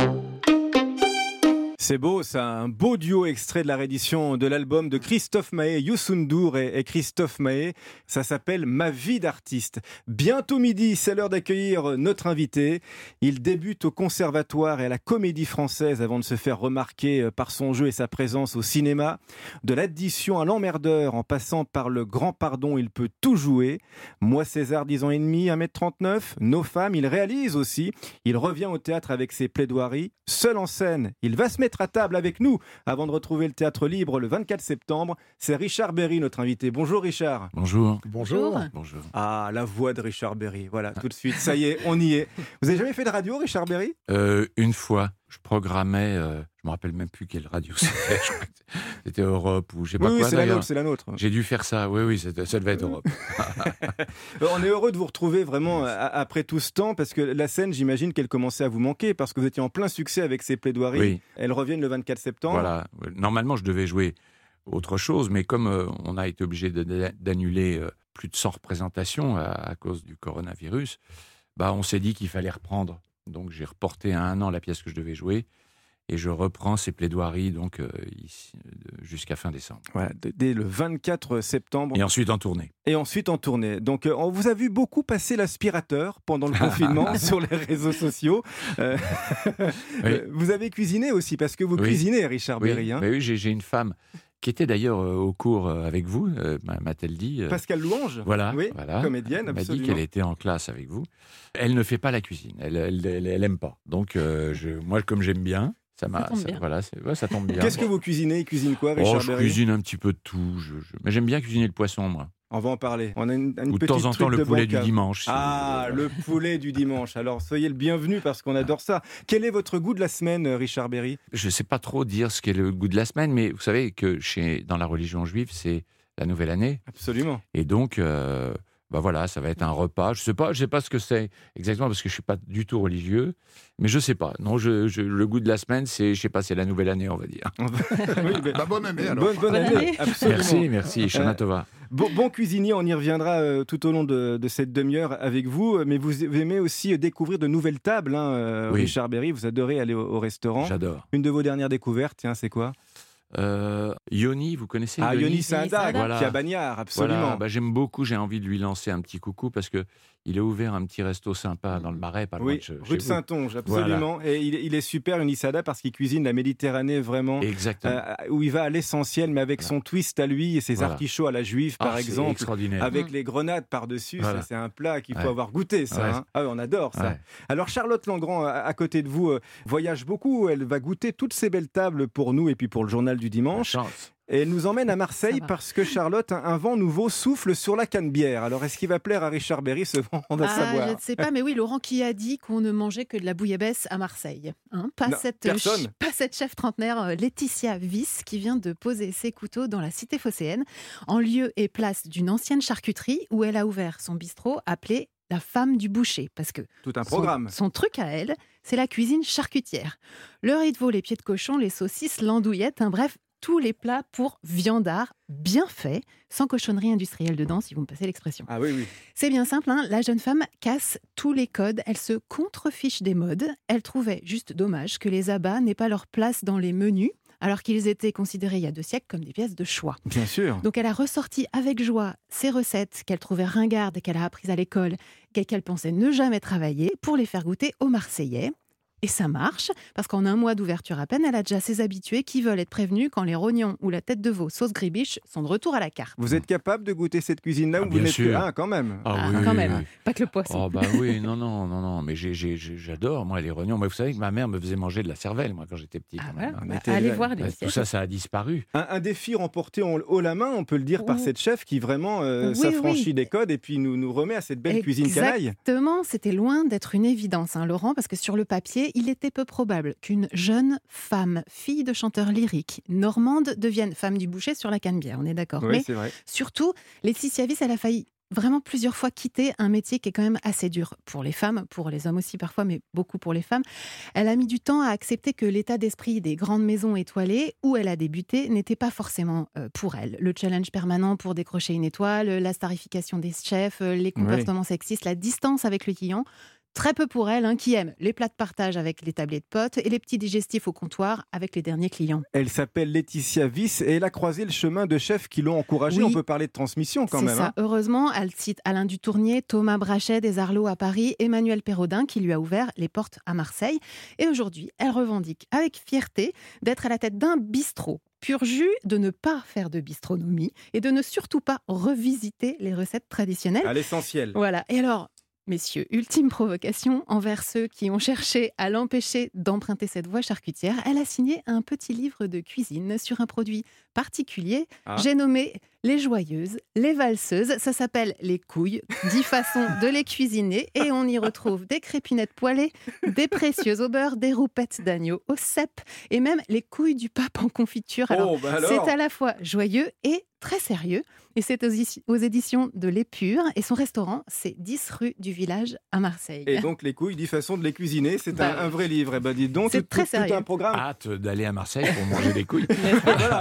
C'est beau, ça, un beau duo extrait de la réédition de l'album de Christophe Maé, Youssou N'Dour et, et Christophe Maé. Ça s'appelle Ma vie d'artiste. Bientôt midi, c'est l'heure d'accueillir notre invité. Il débute au Conservatoire et à la Comédie Française avant de se faire remarquer par son jeu et sa présence au cinéma. De l'addition à l'emmerdeur en passant par le grand pardon, il peut tout jouer. Moi César, dix ans et demi, un mètre trente-neuf. Nos femmes, il réalise aussi. Il revient au théâtre avec ses plaidoiries. Seul en scène, il va se mettre à table avec nous avant de retrouver le théâtre libre le vingt-quatre septembre. C'est Richard Berry, notre invité. Bonjour Richard. Bonjour. Bonjour. Bonjour. Ah, la voix de Richard Berry. Voilà, tout de suite. Ça y est, on y est. Vous avez jamais fait de radio, Richard Berry ? euh, Une fois. Je programmais, euh, je me rappelle même plus quelle radio c'était. Je crois que c'était Europe ou je sais pas oui, quoi. Oui, c'est la nôtre, c'est la nôtre. J'ai dû faire ça. Oui, oui, c'était, ça devait être Europe. On est heureux de vous retrouver vraiment après tout ce temps parce que la scène, j'imagine qu'elle commençait à vous manquer parce que vous étiez en plein succès avec ces plaidoiries. Oui. Elles reviennent le vingt-quatre septembre. Voilà. Normalement, je devais jouer autre chose. Mais comme euh, on a été obligé de, d'annuler euh, plus de cent représentations à, à cause du coronavirus, bah, on s'est dit qu'il fallait reprendre. Donc j'ai reporté à un an la pièce que je devais jouer. Et je reprends ces plaidoiries donc, euh, ici, jusqu'à fin décembre. Voilà, dès le vingt-quatre septembre. Et ensuite en tournée. Et ensuite en tournée. Donc euh, on vous a vu beaucoup passer l'aspirateur pendant le confinement sur les réseaux sociaux. Euh, oui. Vous avez cuisiné aussi, parce que vous oui. cuisinez, Richard oui. Berry. Hein. Oui, j'ai, j'ai une femme qui était d'ailleurs euh, au cours euh, avec vous, euh, m'a-t-elle dit. Euh, Pascal Louange, voilà, oui, voilà. comédienne, elle absolument. m'a dit qu'elle était en classe avec vous. Elle ne fait pas la cuisine, elle, elle, elle, elle aime pas. Donc euh, je, moi, comme j'aime bien, Ça, m'a, ça, ça, voilà, c'est, ouais, ça tombe bien. Qu'est-ce que vous cuisinez ? Il cuisine quoi, Richard oh, je Berry ? cuisine un petit peu de tout. Je, je... Mais j'aime bien cuisiner le poisson, moi. On va en parler. On a une, une Ou de temps en temps, le poulet du dimanche. Ah, si le poulet du dimanche. Alors, soyez le bienvenu parce qu'on adore ça. Quel est votre goût de la semaine, Richard Berry ? Je ne sais pas trop dire ce qu'est le goût de la semaine, mais vous savez que chez, dans la religion juive, c'est la nouvelle année. Absolument. Et donc... Euh... Ben voilà, ça va être un repas. Je sais pas, je sais pas ce que c'est exactement parce que je suis pas du tout religieux, mais je sais pas. Non, je, je, le goût de la semaine, c'est, je sais pas, c'est la nouvelle année, on va dire. oui, mais... bah, bonne année alors. Bonne, bonne année, année. Absolument. Merci, merci, Shana Tova. Bon, bon cuisinier, on y reviendra euh, tout au long de, de cette demi-heure avec vous, mais vous aimez aussi découvrir de nouvelles tables, hein, euh, oui. Richard Berry. Vous adorez aller au, au restaurant. J'adore. Une de vos dernières découvertes, tiens, c'est quoi ? Euh, Yoni, vous connaissez Ah, Yoni, Yoni Saada, voilà. Qui est à Bagnères, absolument. Voilà. Bah, j'aime beaucoup, j'ai envie de lui lancer un petit coucou parce que il a ouvert un petit resto sympa dans le Marais, pas loin oui, de chez, rue de Saint-Onge, absolument. Voilà. Et il, il est super, Yoni Saada, parce qu'il cuisine la Méditerranée vraiment. Exactement. Euh, où il va à l'essentiel, mais avec voilà. son twist à lui et ses voilà. artichauts à la juive, par ah, exemple. Extraordinaire. Avec mmh. les grenades par-dessus, voilà. ça, c'est un plat qu'il faut ouais. avoir goûté, ça. Ouais. Hein. Ah, on adore ça. Ouais. Alors, Charlotte Langrand, à, à côté de vous, euh, voyage beaucoup. Elle va goûter toutes ces belles tables pour nous et puis pour le journal du dimanche. Et elle nous emmène à Marseille parce que Charlotte, un vent nouveau souffle sur la Canebière. Alors, est-ce qu'il va plaire à Richard Berry ce vent ? On va ah, savoir. Je ne sais pas, mais oui, Laurent, qui a dit qu'on ne mangeait que de la bouillabaisse à Marseille hein pas, non, cette, personne. ch- pas cette chef trentenaire Laetitia Wyss qui vient de poser ses couteaux dans la cité phocéenne, en lieu et place d'une ancienne charcuterie où elle a ouvert son bistrot appelé la femme du boucher, parce que tout un programme. Son, son truc à elle, c'est la cuisine charcutière. Le riz de veau, les pieds de cochon, les saucisses, l'andouillette, hein, bref, tous les plats pour viandards bien faits, sans cochonnerie industrielle dedans, si vous me passez l'expression. Ah oui, oui. C'est bien simple, hein, la jeune femme casse tous les codes, elle se contrefiche des modes, elle trouvait juste dommage que les abats n'aient pas leur place dans les menus, alors qu'ils étaient considérés il y a deux siècles comme des pièces de choix. Bien sûr. Donc elle a ressorti avec joie ses recettes qu'elle trouvait ringardes et qu'elle a apprises à l'école, qu'elle pensait ne jamais travailler, pour les faire goûter aux Marseillais. Et ça marche, parce qu'en un mois d'ouverture à peine, elle a déjà ses habitués qui veulent être prévenus quand les rognons ou la tête de veau sauce gribiche sont de retour à la carte. Vous êtes capable de goûter cette cuisine-là ah, ou vous n'êtes sûr. que ah, quand même Ah, ah oui, quand oui, même, oui. Pas que le poisson. Oh bah oui, non, non, non, non, mais j'ai, j'ai, j'adore, moi, les rognons. Moi, vous savez que ma mère me faisait manger de la cervelle, moi, quand j'étais petit. Ah, quand même. voilà. bah, allez là. voir les ouais, Tout ça, ça a disparu. Un, un défi remporté en, haut la main, on peut le dire, par Ouh. cette chef qui vraiment euh, oui, s'affranchit oui. des codes et puis nous, nous remet à cette belle Exactement. cuisine canaille. Exactement, c'était loin d'être une évidence, hein, Laurent, parce que sur le papier, il était peu probable qu'une jeune femme, fille de chanteur lyrique, normande, devienne femme du boucher sur la Canebière, on est d'accord. Oui, mais c'est vrai. Surtout, Laetitia Wyss, elle a failli vraiment plusieurs fois quitter un métier qui est quand même assez dur pour les femmes, pour les hommes aussi parfois, mais beaucoup pour les femmes. Elle a mis du temps à accepter que l'état d'esprit des grandes maisons étoilées où elle a débuté n'était pas forcément pour elle. Le challenge permanent pour décrocher une étoile, la starification des chefs, les comportements oui. sexistes, la distance avec le client. Très peu pour elle, hein, qui aime les plats de partage avec les tablés de potes et les petits digestifs au comptoir avec les derniers clients. Elle s'appelle Laetitia Wyss et elle a croisé le chemin de chefs qui l'ont encouragée. Oui. On peut parler de transmission quand C'est même. C'est ça. Hein. Heureusement, elle cite Alain Dutournier, Thomas Brachet des Arlots à Paris, Emmanuel Perraudin qui lui a ouvert les portes à Marseille. Et aujourd'hui, elle revendique avec fierté d'être à la tête d'un bistrot. Pur jus de ne pas faire de bistronomie et de ne surtout pas revisiter les recettes traditionnelles. À l'essentiel. Voilà. Et alors, messieurs, ultime provocation envers ceux qui ont cherché à l'empêcher d'emprunter cette voie charcutière. Elle a signé un petit livre de cuisine sur un produit particulier. Ah. J'ai nommé les joyeuses, les valseuses. Ça s'appelle les couilles. Dix façons de les cuisiner. Et on y retrouve des crépinettes poêlées, des précieuses au beurre, des roupettes d'agneau au cèpe et même les couilles du pape en confiture. Alors, oh, bah alors. C'est à la fois joyeux et très sérieux. Et c'est aux éditions de l'Épure. Et son restaurant, c'est dix rue du Village à Marseille. Et donc, les couilles, dix façons de les cuisiner. C'est bah, un, un vrai livre. Et ben, dis donc, c'est tout, très tout, sérieux. tout un programme. Hâte d'aller à Marseille pour manger des couilles. Voilà, tout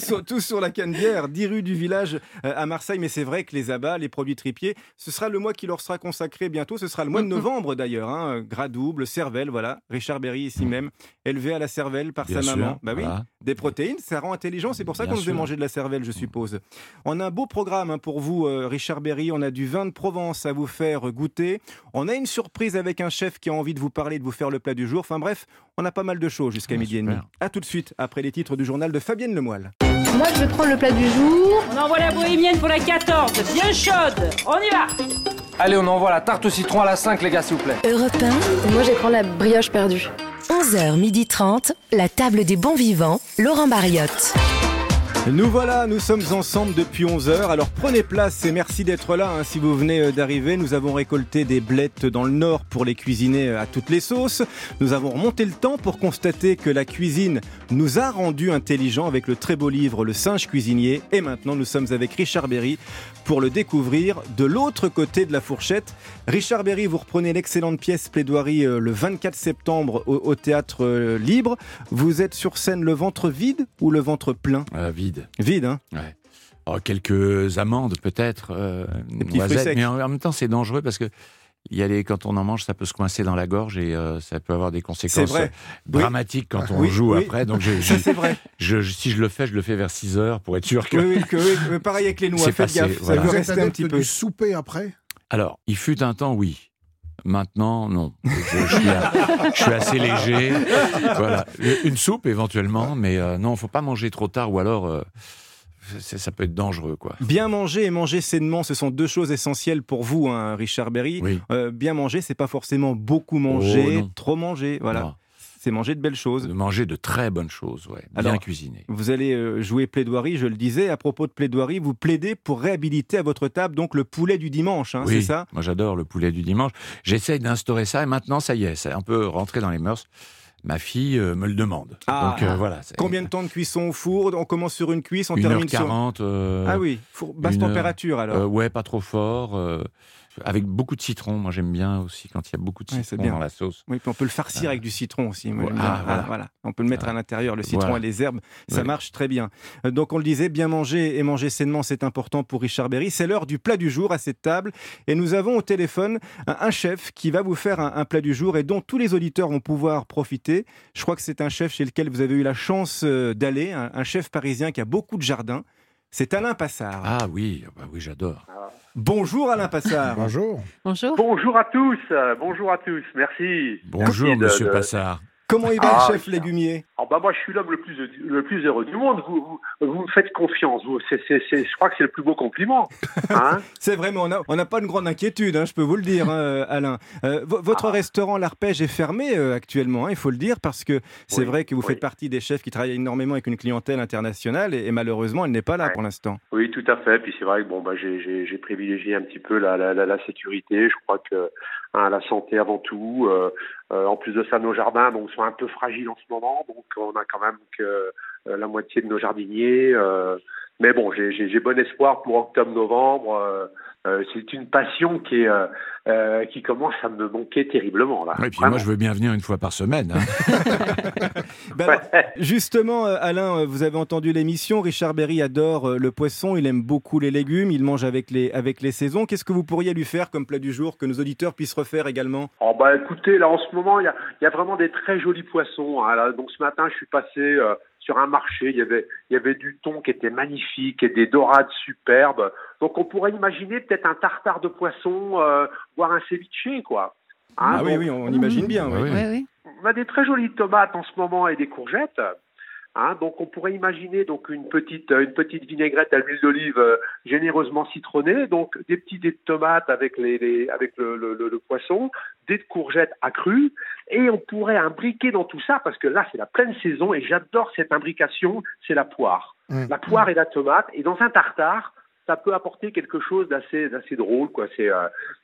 sur, tous sur la Canebière, dix rue du Village euh, à Marseille. Mais c'est vrai que les abats, les produits tripiers, ce sera le mois qui leur sera consacré bientôt. Ce sera le mois de novembre d'ailleurs. Hein. Gras double, cervelle, voilà. Richard Berry ici même, élevé à la cervelle par Bien sa sûr, maman. Bah oui, voilà. des protéines, ça rend intelligent. C'est pour ça Bien qu'on devait sûr. manger de la cervelle, je suppose. On a un beau programme hein, pour vous, euh, Richard Berry. On a du vin de Provence à vous faire goûter. On a une surprise avec un chef qui a envie de vous parler, de vous faire le plat du jour. Enfin bref, on a pas mal de choses jusqu'à Ah, midi et super. demi. A tout de suite, après les titres du journal de Fabienne Lemoyle. Moi, je vais prendre le plat du jour. On envoie la bohémienne pour la quatorze, bien chaude. On y va. Allez, on envoie la tarte au citron à la cinq, les gars, s'il vous plaît. Europe un, Moi, je vais prendre la brioche perdue. onze heures trente, la table des bons vivants, Laurent Bariotte. Nous voilà, nous sommes ensemble depuis onze heures. Alors prenez place et merci d'être là hein, si vous venez d'arriver. Nous avons récolté des blettes dans le Nord pour les cuisiner à toutes les sauces. Nous avons remonté le temps pour constater que la cuisine nous a rendus intelligents avec le très beau livre Le Singe Cuisinier. Et maintenant nous sommes avec Richard Berry pour le découvrir de l'autre côté de la fourchette. Richard Berry, vous reprenez l'excellente pièce Plaidoirie euh, le vingt-quatre septembre au, au Théâtre euh, Libre. Vous êtes sur scène le ventre vide ou le ventre plein ? Euh, vide. Vide, hein ? Ouais. Oh, quelques amandes peut-être, euh, Des petits fruits secs. mais en, en même temps c'est dangereux parce que y aller, quand on en mange, ça peut se coincer dans la gorge et euh, ça peut avoir des conséquences vrai. euh, dramatiques Oui. quand on Oui, joue oui. après. Donc je, Ça, je- c'est vrai. je- je- si je le fais, je le fais vers six heures pour être sûr que. Oui, oui, que, oui, mais pareil avec les noix, C'est faites passé, gaffe, voilà. ça Vous peut êtes rester un adepte petit peu. du souper après? Alors, il fut un temps, oui. Maintenant, non. Je, je suis, à- je suis assez léger. Voilà. Une soupe éventuellement, mais euh, non, faut pas manger trop tard ou alors euh, c'est- ça peut être dangereux, quoi. Bien manger et manger sainement, ce sont deux choses essentielles pour vous, hein, Richard Berry. Oui. Euh, bien manger, c'est pas forcément beaucoup manger, Oh, non. trop manger, voilà. Non. C'est manger de belles choses. De manger de très bonnes choses, ouais. Bien Alors, cuisinées. Vous allez euh, jouer plaidoirie, je le disais. À propos de plaidoirie, vous plaidez pour réhabiliter à votre table donc le poulet du dimanche, hein, Oui, c'est ça ? moi j'adore le poulet du dimanche. J'essaye d'instaurer ça et maintenant ça y est, c'est un peu rentré dans les mœurs. Ma fille euh, me le demande. Ah, Donc euh, voilà. c'est Combien de temps de cuisson au four ? On commence sur une cuisse, on une heure termine sur... quarante. euh, Ah oui, four- basse une heure. température alors. Euh, ouais, pas trop fort. euh, avec beaucoup de citron. Moi j'aime bien aussi quand il y a beaucoup de Ouais, c'est citron bien. dans la sauce. Oui, puis on peut le farcir avec du citron aussi. Moi, Ouais, j'aime ah, bien. voilà. voilà. On peut le mettre à l'intérieur, le citron Voilà. et les herbes, ça Ouais. marche très bien. Euh, Donc on le disait, bien manger et manger sainement, c'est important pour Richard Berry. C'est l'heure du plat du jour à cette table. Et nous avons au téléphone un, un chef qui va vous faire un, un plat du jour et dont tous les auditeurs vont pouvoir profiter. Je crois que c'est un chef chez lequel vous avez eu la chance euh, d'aller, un, un chef parisien qui a beaucoup de jardins. C'est Alain Passard. Ah oui, bah oui, j'adore. Bonjour Alain Passard. Bonjour. Bonjour. Bonjour à tous, euh, bonjour à tous, merci. Bonjour, Merci de- monsieur de- Passard. Comment il va Ah, le chef légumier ? Ah bah moi je suis l'homme le plus le plus heureux du monde. Vous vous, vous me faites confiance. Vous, c'est, c'est, c'est, je crois que c'est le plus beau compliment. Hein C'est vrai, mais on n'a on n'a pas une grande inquiétude, hein, je peux vous le dire, hein, Alain. Euh, v- votre Ah. restaurant L'Arpège est fermé euh, actuellement, hein, il faut le dire, parce que c'est Oui, vrai que vous oui. faites partie des chefs qui travaillent énormément avec une clientèle internationale et, et malheureusement, elle n'est pas là Ouais. pour l'instant. Oui, tout à fait. Puis c'est vrai que bon bah j'ai, j'ai, j'ai privilégié un petit peu la, la, la, la sécurité. Je crois que hein, la santé avant tout. Euh, euh, en plus de ça, nos jardins donc sont un peu fragiles en ce moment, donc on a quand même que euh, la moitié de nos jardiniers. Euh, mais bon, j'ai, j'ai, j'ai bon espoir pour octobre-novembre. Euh, euh, c'est une passion qui est euh, euh, qui commence à me manquer terriblement là. Et puis Vraiment. moi, je veux bien venir une fois par semaine. hein. Ben alors, justement, euh, Alain, euh, vous avez entendu l'émission, Richard Berry adore euh, le poisson, il aime beaucoup les légumes, il mange avec les, avec les saisons. Qu'est-ce que vous pourriez lui faire comme plat du jour, que nos auditeurs puissent refaire également ? Oh bah écoutez, là en ce moment, il y a, il y a vraiment des très jolis poissons. Hein, là. Donc ce matin, je suis passé euh, sur un marché, il y avait, il y avait du thon qui était magnifique et des dorades superbes. Donc on pourrait imaginer peut-être un tartare de poisson, euh, voire un ceviche, quoi. Hein, Ah oui, donc, oui, on imagine bien. oui. Oui, Oui, oui. on a des très jolies tomates en ce moment et des courgettes. Hein, donc on pourrait imaginer donc une petite une petite vinaigrette à l'huile d'olive euh, généreusement citronnée, donc des petits dés de tomates avec les, les avec le, le, le, le poisson, des de courgettes accrues, et on pourrait imbriquer dans tout ça parce que là c'est la pleine saison et j'adore cette imbrication, c'est la poire, Mmh. la poire et la tomate, et dans un tartare ça peut apporter quelque chose d'assez d'assez drôle, quoi. C'est euh,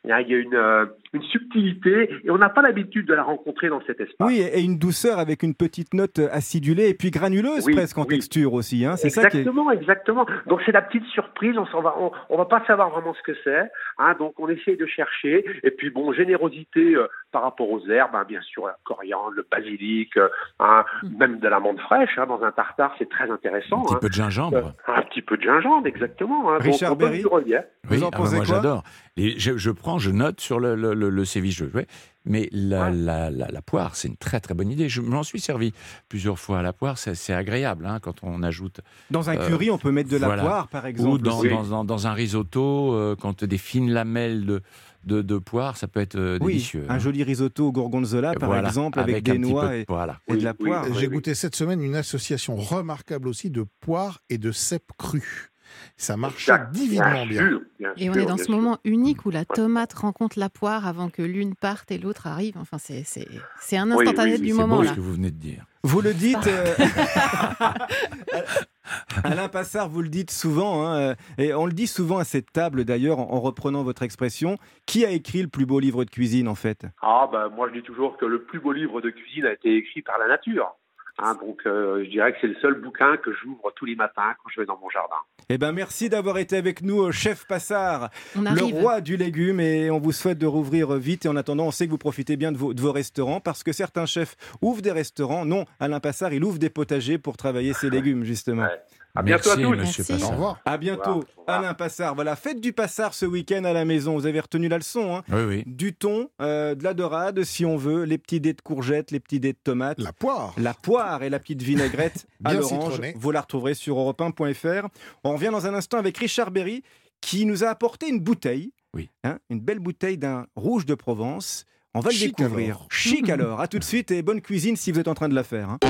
Il y a une, euh, une subtilité et on n'a pas l'habitude de la rencontrer dans cet espace. Oui, et une douceur avec une petite note acidulée et puis granuleuse oui, presque en oui. texture aussi. Hein. C'est exactement, ça qui est... exactement. Donc c'est la petite surprise, on s'en va, on, on va pas savoir vraiment ce que c'est. Hein, donc on essaye de chercher. Et puis bon, générosité euh, par rapport aux herbes, hein, bien sûr, la coriandre, le basilic, euh, hein, mm. même de l'amande fraîche hein, dans un tartare, c'est très intéressant. Un petit hein. peu de gingembre. Euh, un petit peu de gingembre, exactement. Hein. Richard donc, on Berry, du relief. Vous oui, en ah pensez bah moi quoi? j'adore. Et je, je prends, je note sur le, le, le, le séviche de jouet. Mais la, ouais. la, la, la poire, c'est une très très bonne idée. Je m'en suis servi plusieurs fois à la poire. C'est, c'est agréable hein, quand on ajoute. Dans un curry, euh, on peut mettre de la voilà. poire, par exemple. Ou dans, oui. dans, dans, dans un risotto, euh, quand des fines lamelles de, de, de poire, ça peut être euh, oui, délicieux. Un hein. joli risotto au gorgonzola, par voilà, exemple, avec, avec des noix et, voilà. et de la poire. Oui, J'ai oui. goûté cette semaine une association remarquable aussi de poire et de cèpe cru. Ça marchait Exact. divinement bien. bien. Sûr, bien et on sûr, est dans ce sûr. moment unique où la tomate rencontre la poire avant que l'une parte et l'autre arrive. Enfin, c'est, c'est, c'est un instantané oui, oui, du c'est moment beau là. ce que vous venez de dire. Vous le dites, euh... Alain Passard, vous le dites souvent, hein, et on le dit souvent à cette table d'ailleurs, en, en reprenant votre expression. Qui a écrit le plus beau livre de cuisine en fait? Ah ben moi je dis toujours que le plus beau livre de cuisine a été écrit par la nature. Hein, donc euh, je dirais que c'est le seul bouquin que j'ouvre tous les matins quand je vais dans mon jardin. Eh ben merci d'avoir été avec nous, chef Passard, on le arrive. roi du légume, et on vous souhaite de rouvrir vite. Et en attendant, on sait que vous profitez bien de vos, de vos restaurants, parce que certains chefs ouvrent des restaurants. Non, Alain Passard, il ouvre des potagers pour travailler ses légumes justement. Ouais. À bientôt Merci, à tous. monsieur Merci. Passard. Au revoir. À bientôt, Au revoir. Alain Passard. Voilà, faites du Passard ce week-end à la maison. Vous avez retenu la leçon, hein. Oui, oui. Du thon, euh, de la dorade, si on veut, les petits dés de courgettes, les petits dés de tomates, La poire. la poire et la petite vinaigrette à Bien l'orange. citronnée. Vous la retrouverez sur europe un point f r. On revient dans un instant avec Richard Berry qui nous a apporté une bouteille, Oui. hein, une belle bouteille d'un rouge de Provence. On va le Chic découvrir. alors. Chic alors. À tout de suite et bonne cuisine si vous êtes en train de la faire. Hein.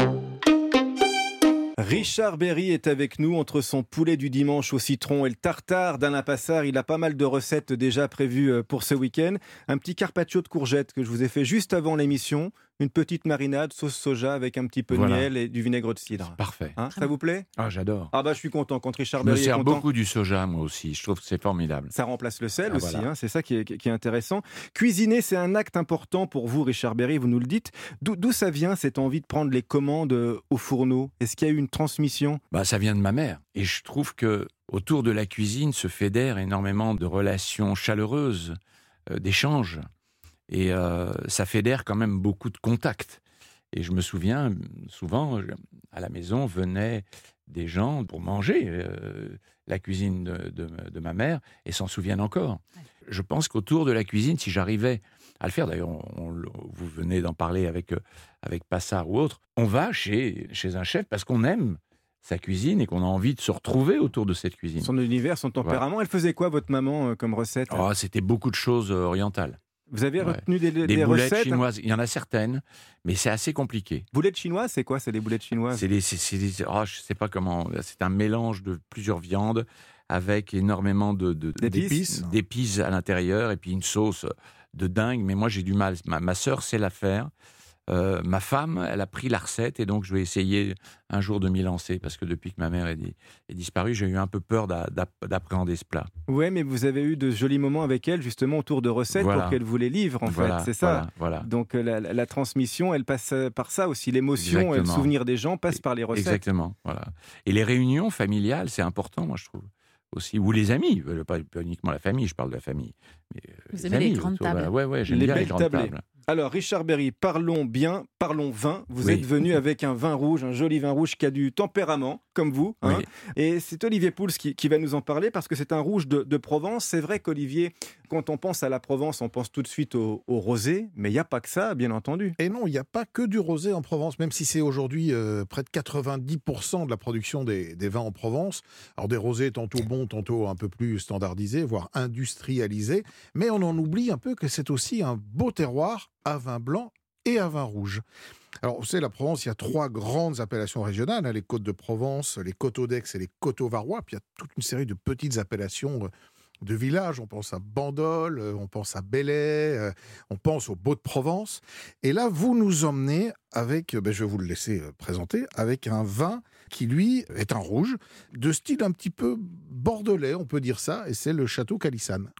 Richard Berry est avec nous entre son poulet du dimanche au citron et le tartare d'Alain Passard. Il a pas mal de recettes déjà prévues pour ce week-end. Un petit carpaccio de courgettes que je vous ai fait juste avant l'émission. Une petite marinade, sauce soja avec un petit peu de Voilà. miel et du vinaigre de cidre. Parfait. Hein, ça vous plaît? Ah, j'adore. Ah bah je suis content quand Richard Je me Berry est sers content. beaucoup du soja, moi aussi. Je trouve que c'est formidable. Ça remplace le sel Ah, aussi, voilà. hein, c'est ça qui est, qui est intéressant. Cuisiner, c'est un acte important pour vous, Richard Berry, vous nous le dites. D'où, d'où ça vient cette envie de prendre les commandes euh, au fourneau? Est-ce qu'il y a eu une transmission? Bah, ça vient de ma mère. Et je trouve que autour de la cuisine se fédèrent énormément de relations chaleureuses, euh, d'échanges. Et euh, ça fédère quand même beaucoup de contacts. Et je me souviens, souvent, à la maison, venaient des gens pour manger euh, la cuisine de, de, de ma mère et s'en souviennent encore. Ouais. Je pense qu'autour de la cuisine, si j'arrivais à le faire, d'ailleurs, on, on, vous venez d'en parler avec, avec Passard ou autre, on va chez, chez un chef parce qu'on aime sa cuisine et qu'on a envie de se retrouver autour de cette cuisine. Son univers, son tempérament. Voilà. Elle faisait quoi, votre maman, euh, comme recette? Oh, c'était beaucoup de choses orientales. Vous avez Ouais. retenu des, des, des des boulettes recettes chinoises. Il y en a certaines, mais c'est assez compliqué. Boulettes chinoises, c'est quoi? C'est des boulettes chinoises? C'est des, c'est, c'est des, oh, je sais pas comment. C'est un mélange de plusieurs viandes avec énormément de, de d'épices. d'épices à l'intérieur et puis une sauce de dingue. Mais moi, j'ai du mal. Ma, ma sœur sait la faire. Euh, ma femme, elle a pris la recette et donc je vais essayer un jour de m'y lancer parce que depuis que ma mère est, est disparue, j'ai eu un peu peur d'a, d'a, d'appréhender ce plat. Ouais, mais vous avez eu de jolis moments avec elle justement autour de recettes voilà. pour qu'elle vous les livre en voilà, fait, c'est ça. Voilà, voilà. Donc la, la, la transmission, elle passe par ça aussi, l'émotion Exactement. et le souvenir des gens passent par les recettes. Exactement, voilà. Et les réunions familiales, c'est important, moi je trouve. Aussi, ou les amis, pas, pas uniquement la famille, je parle de la famille. Mais, euh, vous les aimez amis, les grandes autour, tables? voilà. Ouais, ouais, j'aime les bien belles les grandes tablées. tables. Alors, Richard Berry, parlons bien, parlons vin. Vous oui. êtes venu avec un vin rouge, un joli vin rouge qui a du tempérament, comme vous. Hein. Oui. Et c'est Olivier Pouls qui, qui va nous en parler parce que c'est un rouge de, de Provence. C'est vrai qu'Olivier, quand on pense à la Provence, on pense tout de suite au, au rosé, mais il n'y a pas que ça, bien entendu. Et non, il n'y a pas que du rosé en Provence, même si c'est aujourd'hui euh, près de quatre-vingt-dix pour cent de la production des, des vins en Provence. Alors des rosés tantôt bons, tantôt un peu plus standardisés, voire industrialisés. Mais on en oublie un peu que c'est aussi un beau terroir à vin blanc et à vin rouge. Alors, vous savez, la Provence, il y a trois grandes appellations régionales, hein, les Côtes de Provence, les Coteaux d'Aix et les Coteaux varois. Puis il y a toute une série de petites appellations de villages. On pense à Bandol, on pense à Belley, on pense au Beau-de-Provence. Et là, vous nous emmenez avec, ben, je vais vous le laisser présenter, avec un vin qui, lui, est un rouge, de style un petit peu bordelais, on peut dire ça, et c'est le Château Calissane. Oui.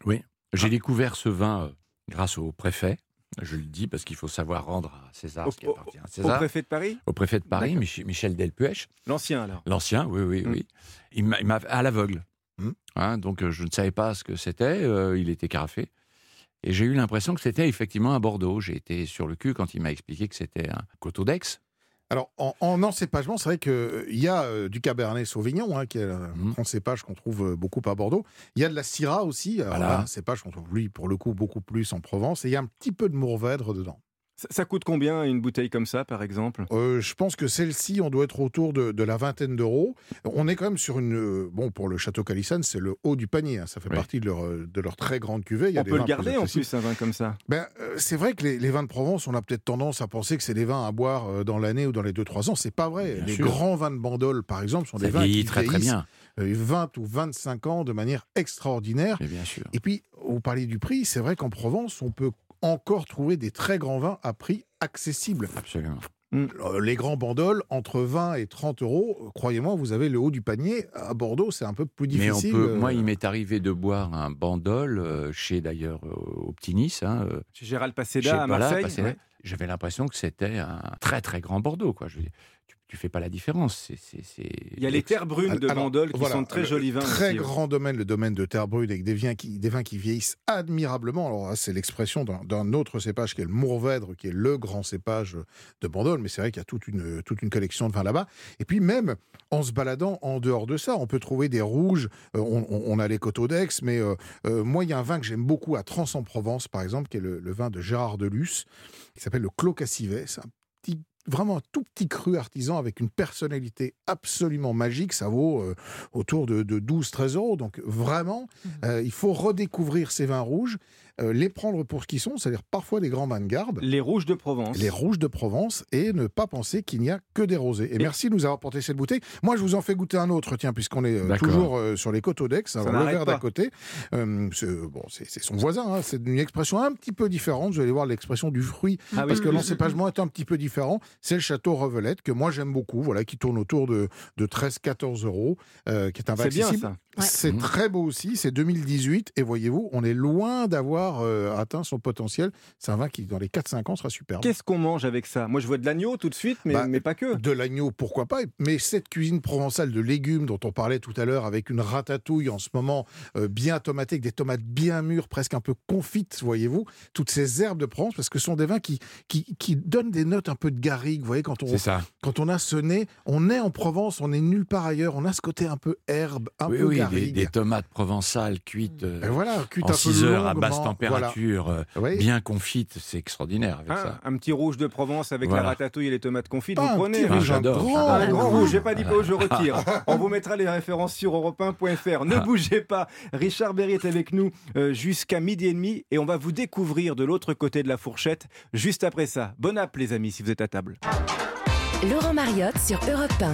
J'ai découvert ce vin euh, grâce au préfet. Je le dis parce qu'il faut savoir rendre à César Au, ce qui appartient à César. au préfet de Paris Au préfet de Paris, D'accord. Mich- Michel Delpuech. L'ancien, alors. L'ancien, oui, oui, Mm. oui. Il m'a, il m'a à l'aveugle. Mm. Hein, donc euh, je ne savais pas ce que c'était. euh, il était carafé. Et j'ai eu l'impression que c'était effectivement un Bordeaux. J'ai été sur le cul quand il m'a expliqué que c'était un Coteau d'Aix. Alors, en, en encépagement, c'est vrai qu'il y a euh, du Cabernet Sauvignon, hein, qui est un Mmh. grand cépage qu'on trouve euh, beaucoup à Bordeaux. Il y a de la Syrah aussi, alors Voilà. là, un cépage qu'on trouve, lui, pour le coup, beaucoup plus en Provence. Et il y a un petit peu de Mourvèdre dedans. Ça, ça coûte combien une bouteille comme ça, par exemple Euh, je pense que celle-ci, on doit être autour de, de la vingtaine d'euros. On est quand même sur une... euh, Bon, pour le Château Calissane, c'est le haut du panier. Hein. Ça fait Oui. partie de leur, euh, de leur très grande cuvée. Il y a On des peut le vins garder en accessibles. plus, un vin comme ça. Ben, euh, c'est vrai que les, les vins de Provence, on a peut-être tendance à penser que c'est des vins à boire euh, dans l'année ou dans les deux trois ans. C'est pas vrai. Bien les sûr. grands vins de Bandol, par exemple, sont Ça des vins vieillit qui très très vieillissent bien. euh, vingt ou vingt-cinq ans de manière extraordinaire. Mais bien sûr. Et puis, vous parliez du prix, c'est vrai qu'en Provence, on peut encore trouver des très grands vins à prix accessible. Absolument. Euh, Les grands bandoles, entre vingt et trente euros, euh, croyez-moi, vous avez le haut du panier. À Bordeaux, c'est un peu plus Mais on difficile. peut, euh, moi, il m'est arrivé de boire un Bandol euh, chez d'ailleurs euh, au Petit Nice. Hein, euh, Chez Gérald chez Passéda à Pala, Marseille. Passéda. ouais. J'avais l'impression que c'était un très très grand Bordeaux. Quoi. Je veux dire, tu, tu fais pas la différence. C'est, c'est, c'est... Il y a les terres brunes de Alors, Bandol qui voilà, sont de très le jolis vins. Très aussi, grand domaine, le domaine de terre brune, avec des vins qui, des vins qui vieillissent admirablement. Alors là, c'est l'expression d'un, d'un autre cépage qui est le Mourvèdre, qui est le grand cépage de Bandol. Mais c'est vrai qu'il y a toute une, toute une collection de vins là-bas. Et puis même, en se baladant en dehors de ça, on peut trouver des rouges. Euh, on, on- on a les Coteaux d'Aix, mais euh, euh, moi, il y a un vin que j'aime beaucoup à Trans-en-Provence, par exemple, qui est le, le vin de Gérard Delus, qui s'appelle le Clos Cassivet. C'est un petit, vraiment un tout petit cru artisan avec une personnalité absolument magique. Ça vaut euh, autour de, de douze treize euros. Donc vraiment, euh, il faut redécouvrir ces vins rouges, euh, les prendre pour ce qu'ils sont, c'est-à-dire parfois des grands vins de garde. Les rouges de Provence. Les rouges de Provence, et ne pas penser qu'il n'y a que des rosés. Et, Et- merci de nous avoir porté cette bouteille. Moi, je vous en fais goûter un autre, tiens, puisqu'on est euh, D'accord. toujours euh, sur les Coteaux d'Aix. Alors, le n'arrête verre d'à pas. côté, euh, c'est, bon, c'est, c'est son voisin. Hein, c'est une expression un petit peu différente. Vous allez voir l'expression du fruit, Ah oui. parce que l'encépagement est un petit peu différent. C'est le Château Revelette, que moi j'aime beaucoup, voilà, qui tourne autour de, de treize quatorze euros, euh, qui est un vin C'est bien, accessible. ça. Ouais. C'est Mmh. très beau aussi, c'est deux mille dix-huit, et voyez-vous, on est loin d'avoir euh, atteint son potentiel. C'est un vin qui, dans les quatre cinq ans, sera superbe. Qu'est-ce qu'on mange avec ça? Moi, je vois de l'agneau tout de suite, mais, Bah, mais pas que. De l'agneau, pourquoi pas, mais cette cuisine provençale de légumes dont on parlait tout à l'heure, avec une ratatouille en ce moment euh, bien tomatée, avec des tomates bien mûres, presque un peu confites, voyez-vous, toutes ces herbes de Provence, parce que ce sont des vins qui, qui, qui donnent des notes un peu de garrigue, vous voyez, quand on, C'est ça. quand on a ce nez, on est en Provence, on est nulle part ailleurs, on a ce côté un peu herbe, un Oui, peu oui, des, garrigue. des tomates provençales cuites euh, Et voilà, cuite en un peu six heures à longuement, basse température, euh, voilà. Oui. bien confites. C'est extraordinaire avec Hein, ça. un petit rouge de Provence avec Voilà. la ratatouille et les tomates confites, Pas vous un prenez. petit Ah, rouge, un j'adore, grand, j'adore. Un grand rouge, j'ai pas dit Voilà. pas, je retire. On vous mettra les références sur europe un point f r. Ne bougez pas. Richard Berry est avec nous euh, jusqu'à midi et demi et on va vous découvrir de l'autre côté de la fourchette juste après ça. Bonne app, les amis, si vous êtes à table. Laurent Mariotte sur Europe un.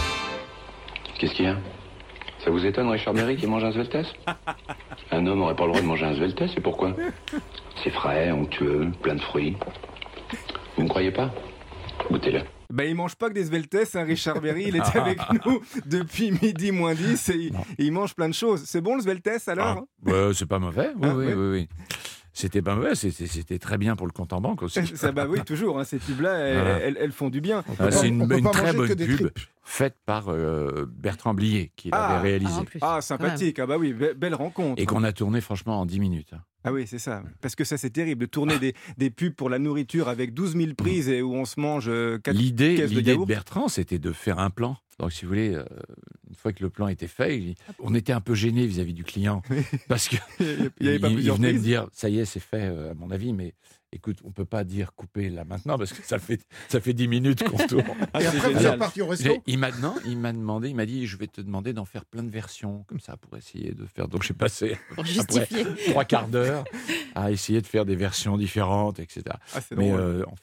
Qu'est-ce qu'il y a? Ça vous étonne, Richard Berry, qui mange un Sveltes? Un homme n'aurait pas le droit de manger un Sveltes, et pourquoi? C'est frais, onctueux, plein de fruits. Vous ne croyez pas? Goûtez-le. Ben, il mange pas que des sveltes, hein, Richard Berry. Il est avec nous depuis midi moins dix et il, et il mange plein de choses. C'est bon le sveltes alors? Ah, ouais, c'est pas mauvais. Oui, Ah, oui, ouais. oui, oui. C'était pas mauvais. C'était, c'était très bien pour le compte en banque aussi. Ça, bah oui, toujours. Hein, ces pubs-là, elles, Voilà. elles- elles font du bien. Ah, c'est une, on peut une pas très manger bonne que des pub tripes. faite par euh, Bertrand Blier, qui l'avait Ah, réalisée. ah, en plus. Ah, sympathique. Ah bah oui, be- belle rencontre. Et qu'on a tourné franchement en dix minutes. Ah oui, c'est ça. Parce que ça, c'est terrible de tourner des, des pubs pour la nourriture avec douze mille prises et où on se mange euh, quatre L'idée, caisses de l'idée de yaourt. Bertrand, c'était de faire un plan. Donc, si vous voulez, euh, une fois que le plan était fait, il- on était un peu gênés vis-à-vis du client. Parce que Il n'y avait pas il, il plusieurs venait de prises. dire, ça y est, c'est fait, euh, à mon avis, mais écoute, on peut pas dire couper là maintenant, parce que ça fait, ça fait dix minutes qu'on tourne. Ah, Et c'est après, vous êtes génial. parti au resto. Et il m'a, non, il m'a demandé, il m'a dit, je vais te demander d'en faire plein de versions, comme ça, pour essayer de faire. Donc j'ai passé Pour après justifier. trois quarts d'heure à essayer de faire des versions différentes, et cetera. Ah, c'est Mais drôle. euh, en fait,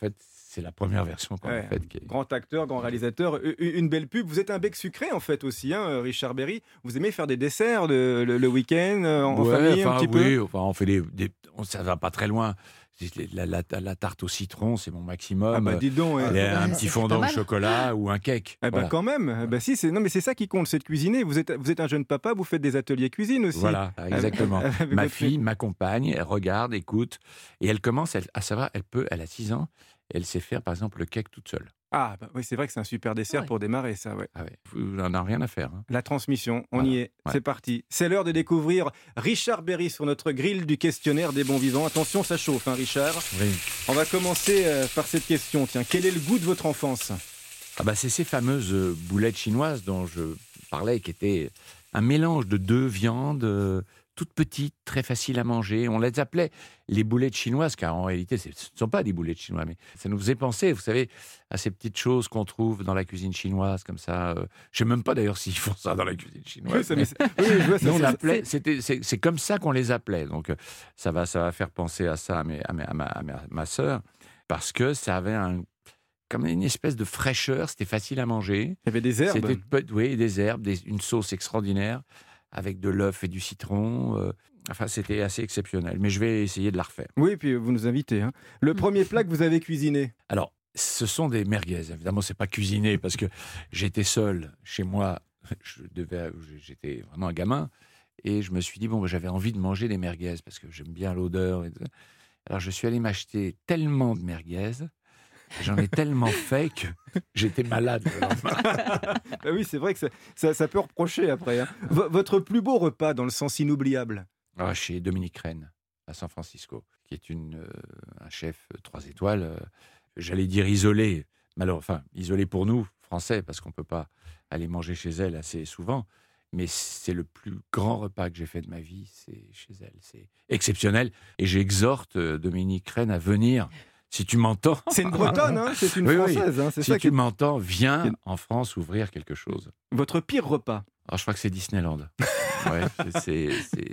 c'est la première version qu'on ouais. a faite. Qui est... Grand acteur, grand réalisateur, une belle pub. Vous êtes un bec sucré en fait aussi, hein, Richard Berry. Vous aimez faire des desserts le, le, le week-end en ouais, famille enfin, un petit oui, peu. Enfin, on fait des, des, ça va pas très loin. La, la, la tarte au citron, c'est mon maximum. Ah bah dis donc, ouais. Les, un ouais, petit fondant au chocolat ou un cake. Ah bah voilà. quand même. Bah si, c'est non mais c'est ça qui compte, c'est de cuisiner. Vous êtes vous êtes un jeune papa, vous faites des ateliers cuisine aussi. Voilà, exactement. Ma fille m'accompagne, elle regarde, écoute, et elle commence elle, à savoir, elle peut, elle a six ans, et elle sait faire par exemple le cake toute seule. Ah bah oui, c'est vrai que c'est un super dessert ouais. pour démarrer ça. Ouais. Ah ouais. Vous n'en avez rien à faire. Hein. La transmission, on voilà. y est. Ouais. C'est parti. C'est l'heure de découvrir Richard Berry sur notre grille du questionnaire des bons vivants. Attention, ça chauffe, hein, Richard. Oui. On va commencer euh, par cette question. Tiens, quel est le goût de votre enfance? Ah bah c'est ces fameuses euh, boulettes chinoises dont je parlais, qui étaient un mélange de deux viandes. Euh, toutes petites, très faciles à manger. On les appelait les boulettes chinoises, car en réalité, ce ne sont pas des boulettes chinoises, mais ça nous faisait penser, vous savez, à ces petites choses qu'on trouve dans la cuisine chinoise, comme ça. Je ne sais même pas d'ailleurs s'ils font ça dans la cuisine chinoise. Oui, ça, mais oui, je vois ça. On appelait, c'était, c'est, c'est comme ça qu'on les appelait. Donc, ça va, ça va faire penser à ça, à, mes, à, mes, à, ma, à, ma, à ma sœur, parce que ça avait un... comme une espèce de fraîcheur, c'était facile à manger. Il y avait des herbes. C'était, oui, des herbes, des, une sauce extraordinaire, avec de l'œuf et du citron. Euh, enfin, c'était assez exceptionnel. Mais je vais essayer de la refaire. Oui, puis vous nous invitez. Hein. Le premier plat que vous avez cuisiné? Alors, ce sont des merguez. Évidemment, c'est pas cuisiné parce que j'étais seul chez moi. Je devais, j'étais vraiment un gamin. Et je me suis dit, bon, j'avais envie de manger des merguez parce que j'aime bien l'odeur. Et alors, je suis allé m'acheter tellement de merguez. J'en ai tellement fait que j'étais malade le lendemain. Bah oui, c'est vrai que ça, ça, ça peut reprocher après. Hein. V- votre plus beau repas dans le sens inoubliable? Ah, chez Dominique Rennes, à San Francisco, qui est une, euh, un chef trois étoiles. Euh, j'allais dire isolé, malheureusement, enfin isolé pour nous, Français, parce qu'on ne peut pas aller manger chez elle assez souvent. Mais c'est le plus grand repas que j'ai fait de ma vie, c'est chez elle. C'est exceptionnel. Et j'exhorte euh, Dominique Rennes à venir. Si tu m'entends... C'est une Bretonne, hein, c'est une oui, Française. Oui. Hein, c'est si ça tu qui... m'entends, viens en France ouvrir quelque chose. Votre pire repas? Ah, je crois que c'est Disneyland. Ouais, c'est, c'est...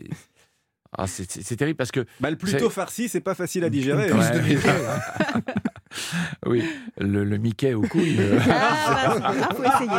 Ah, c'est, c'est, c'est terrible parce que... Bah, le plutôt farci, c'est pas facile à digérer. Ouais. De Mickey, hein. Oui, le, le Mickey aux couilles. Euh... Ah, bah,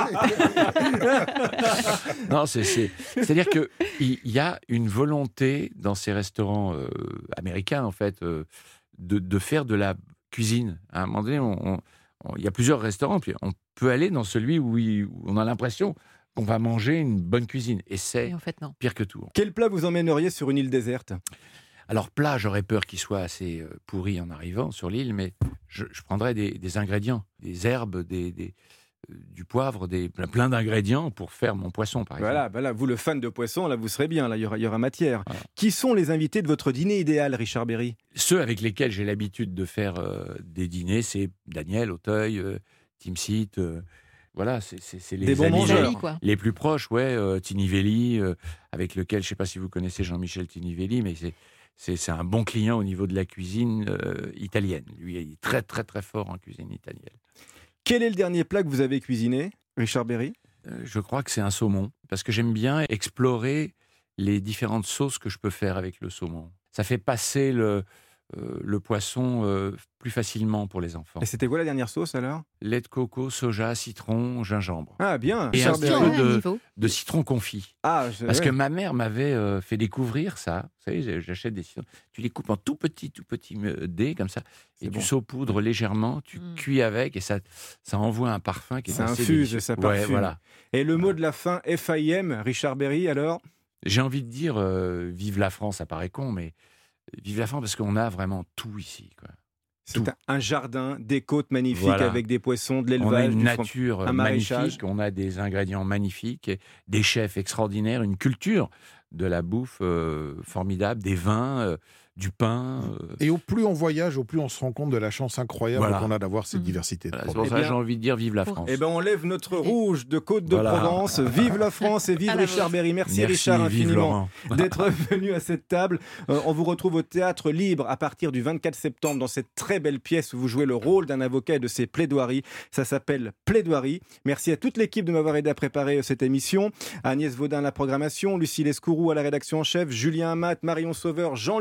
faut essayer. Non, c'est, c'est, c'est-à-dire qu'il y, y a une volonté dans ces restaurants euh, américains, en fait... Euh, De, de faire de la cuisine. À un moment donné, on, on, on, il y a plusieurs restaurants, puis on peut aller dans celui où, il, où on a l'impression qu'on va manger une bonne cuisine. Et c'est Et en fait, non. pire que tout. Quel plat vous emmèneriez sur une île déserte? Alors, plat, j'aurais peur qu'il soit assez euh, pourri en arrivant sur l'île, mais je, je prendrais des, des ingrédients, des herbes, des... des du poivre, des, plein d'ingrédients pour faire mon poisson, par exemple. Voilà, voilà, vous le fan de poisson, là vous serez bien, là il y aura, il y aura matière. Voilà. Qui sont les invités de votre dîner idéal, Richard Berry? Ceux avec lesquels j'ai l'habitude de faire euh, des dîners, c'est Daniel Auteuil, euh, Tim Seat, euh, voilà, c'est, c'est, c'est les des bons amis mangeurs, les, les plus proches, ouais, euh, Tinivelli, euh, avec lequel, je ne sais pas si vous connaissez Jean-Michel Tinivelli, mais c'est, c'est, c'est un bon client au niveau de la cuisine euh, italienne. Lui, il est très très très fort en cuisine italienne. Quel est le dernier plat que vous avez cuisiné, Richard Berry? euh, Je crois que c'est un saumon, parce que j'aime bien explorer les différentes sauces que je peux faire avec le saumon. Ça fait passer le, euh, le poisson euh, plus facilement pour les enfants. Et c'était quoi la dernière sauce alors? Lait de coco, soja, citron, gingembre. Ah bien. Et Richard un petit peu de, de citron confit. Ah, je, parce ouais. que ma mère m'avait euh, fait découvrir ça. Vous savez, j'achète des citrons. Tu les coupes en tout petits, tout petits dés comme ça. C'est et bon. Tu saupoudres légèrement, tu mmh. cuis avec et ça, ça envoie un parfum qui est ça assez infuse, délicieux. Ça parfume. Ouais, voilà. Et le mot de la fin, F I M, Richard Berry, alors? J'ai envie de dire, euh, vive la France, ça paraît con, mais vive la France parce qu'on a vraiment tout ici, quoi. C'est tout. Un jardin, des côtes magnifiques voilà. avec des poissons, de l'élevage. On a une du nature front, un magnifique, on a des ingrédients magnifiques, des chefs extraordinaires, une culture de la bouffe euh, formidable, des vins, euh, du pain. Euh... Et au plus on voyage, au plus on se rend compte de la chance incroyable voilà. qu'on a d'avoir cette mmh. diversité. Voilà, c'est pour ça que j'ai envie de dire vive la France. Eh ben on lève notre rouge de Côte de voilà. Provence. Vive la France et vive Richard Berry. Merci, Merci Richard infiniment d'être venu à cette table. Euh, on vous retrouve au Théâtre Libre à partir du vingt-quatre septembre dans cette très belle pièce où vous jouez le rôle d'un avocat et de ses plaidoiries. Ça s'appelle Plaidoirie. Merci à toute l'équipe de m'avoir aidé à préparer cette émission. À Agnès Vaudin à la programmation, Lucie Lescourou à la rédaction en chef, Julien Amat, Marion Sauveur, Jean-Luc Arblat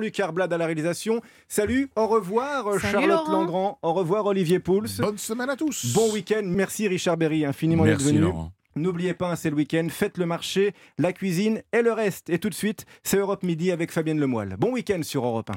Conrad à la réalisation. Salut, au revoir Salut, Charlotte Laurent. Langrand, au revoir Olivier Pouls. Bonne semaine à tous. Bon week-end, merci Richard Berry infiniment d'être Merci venu. Laurent. N'oubliez pas, hein, c'est le week-end, faites le marché, la cuisine et le reste. Et tout de suite, c'est Europe Midi avec Fabienne Lemoyle. Bon week-end sur Europe un.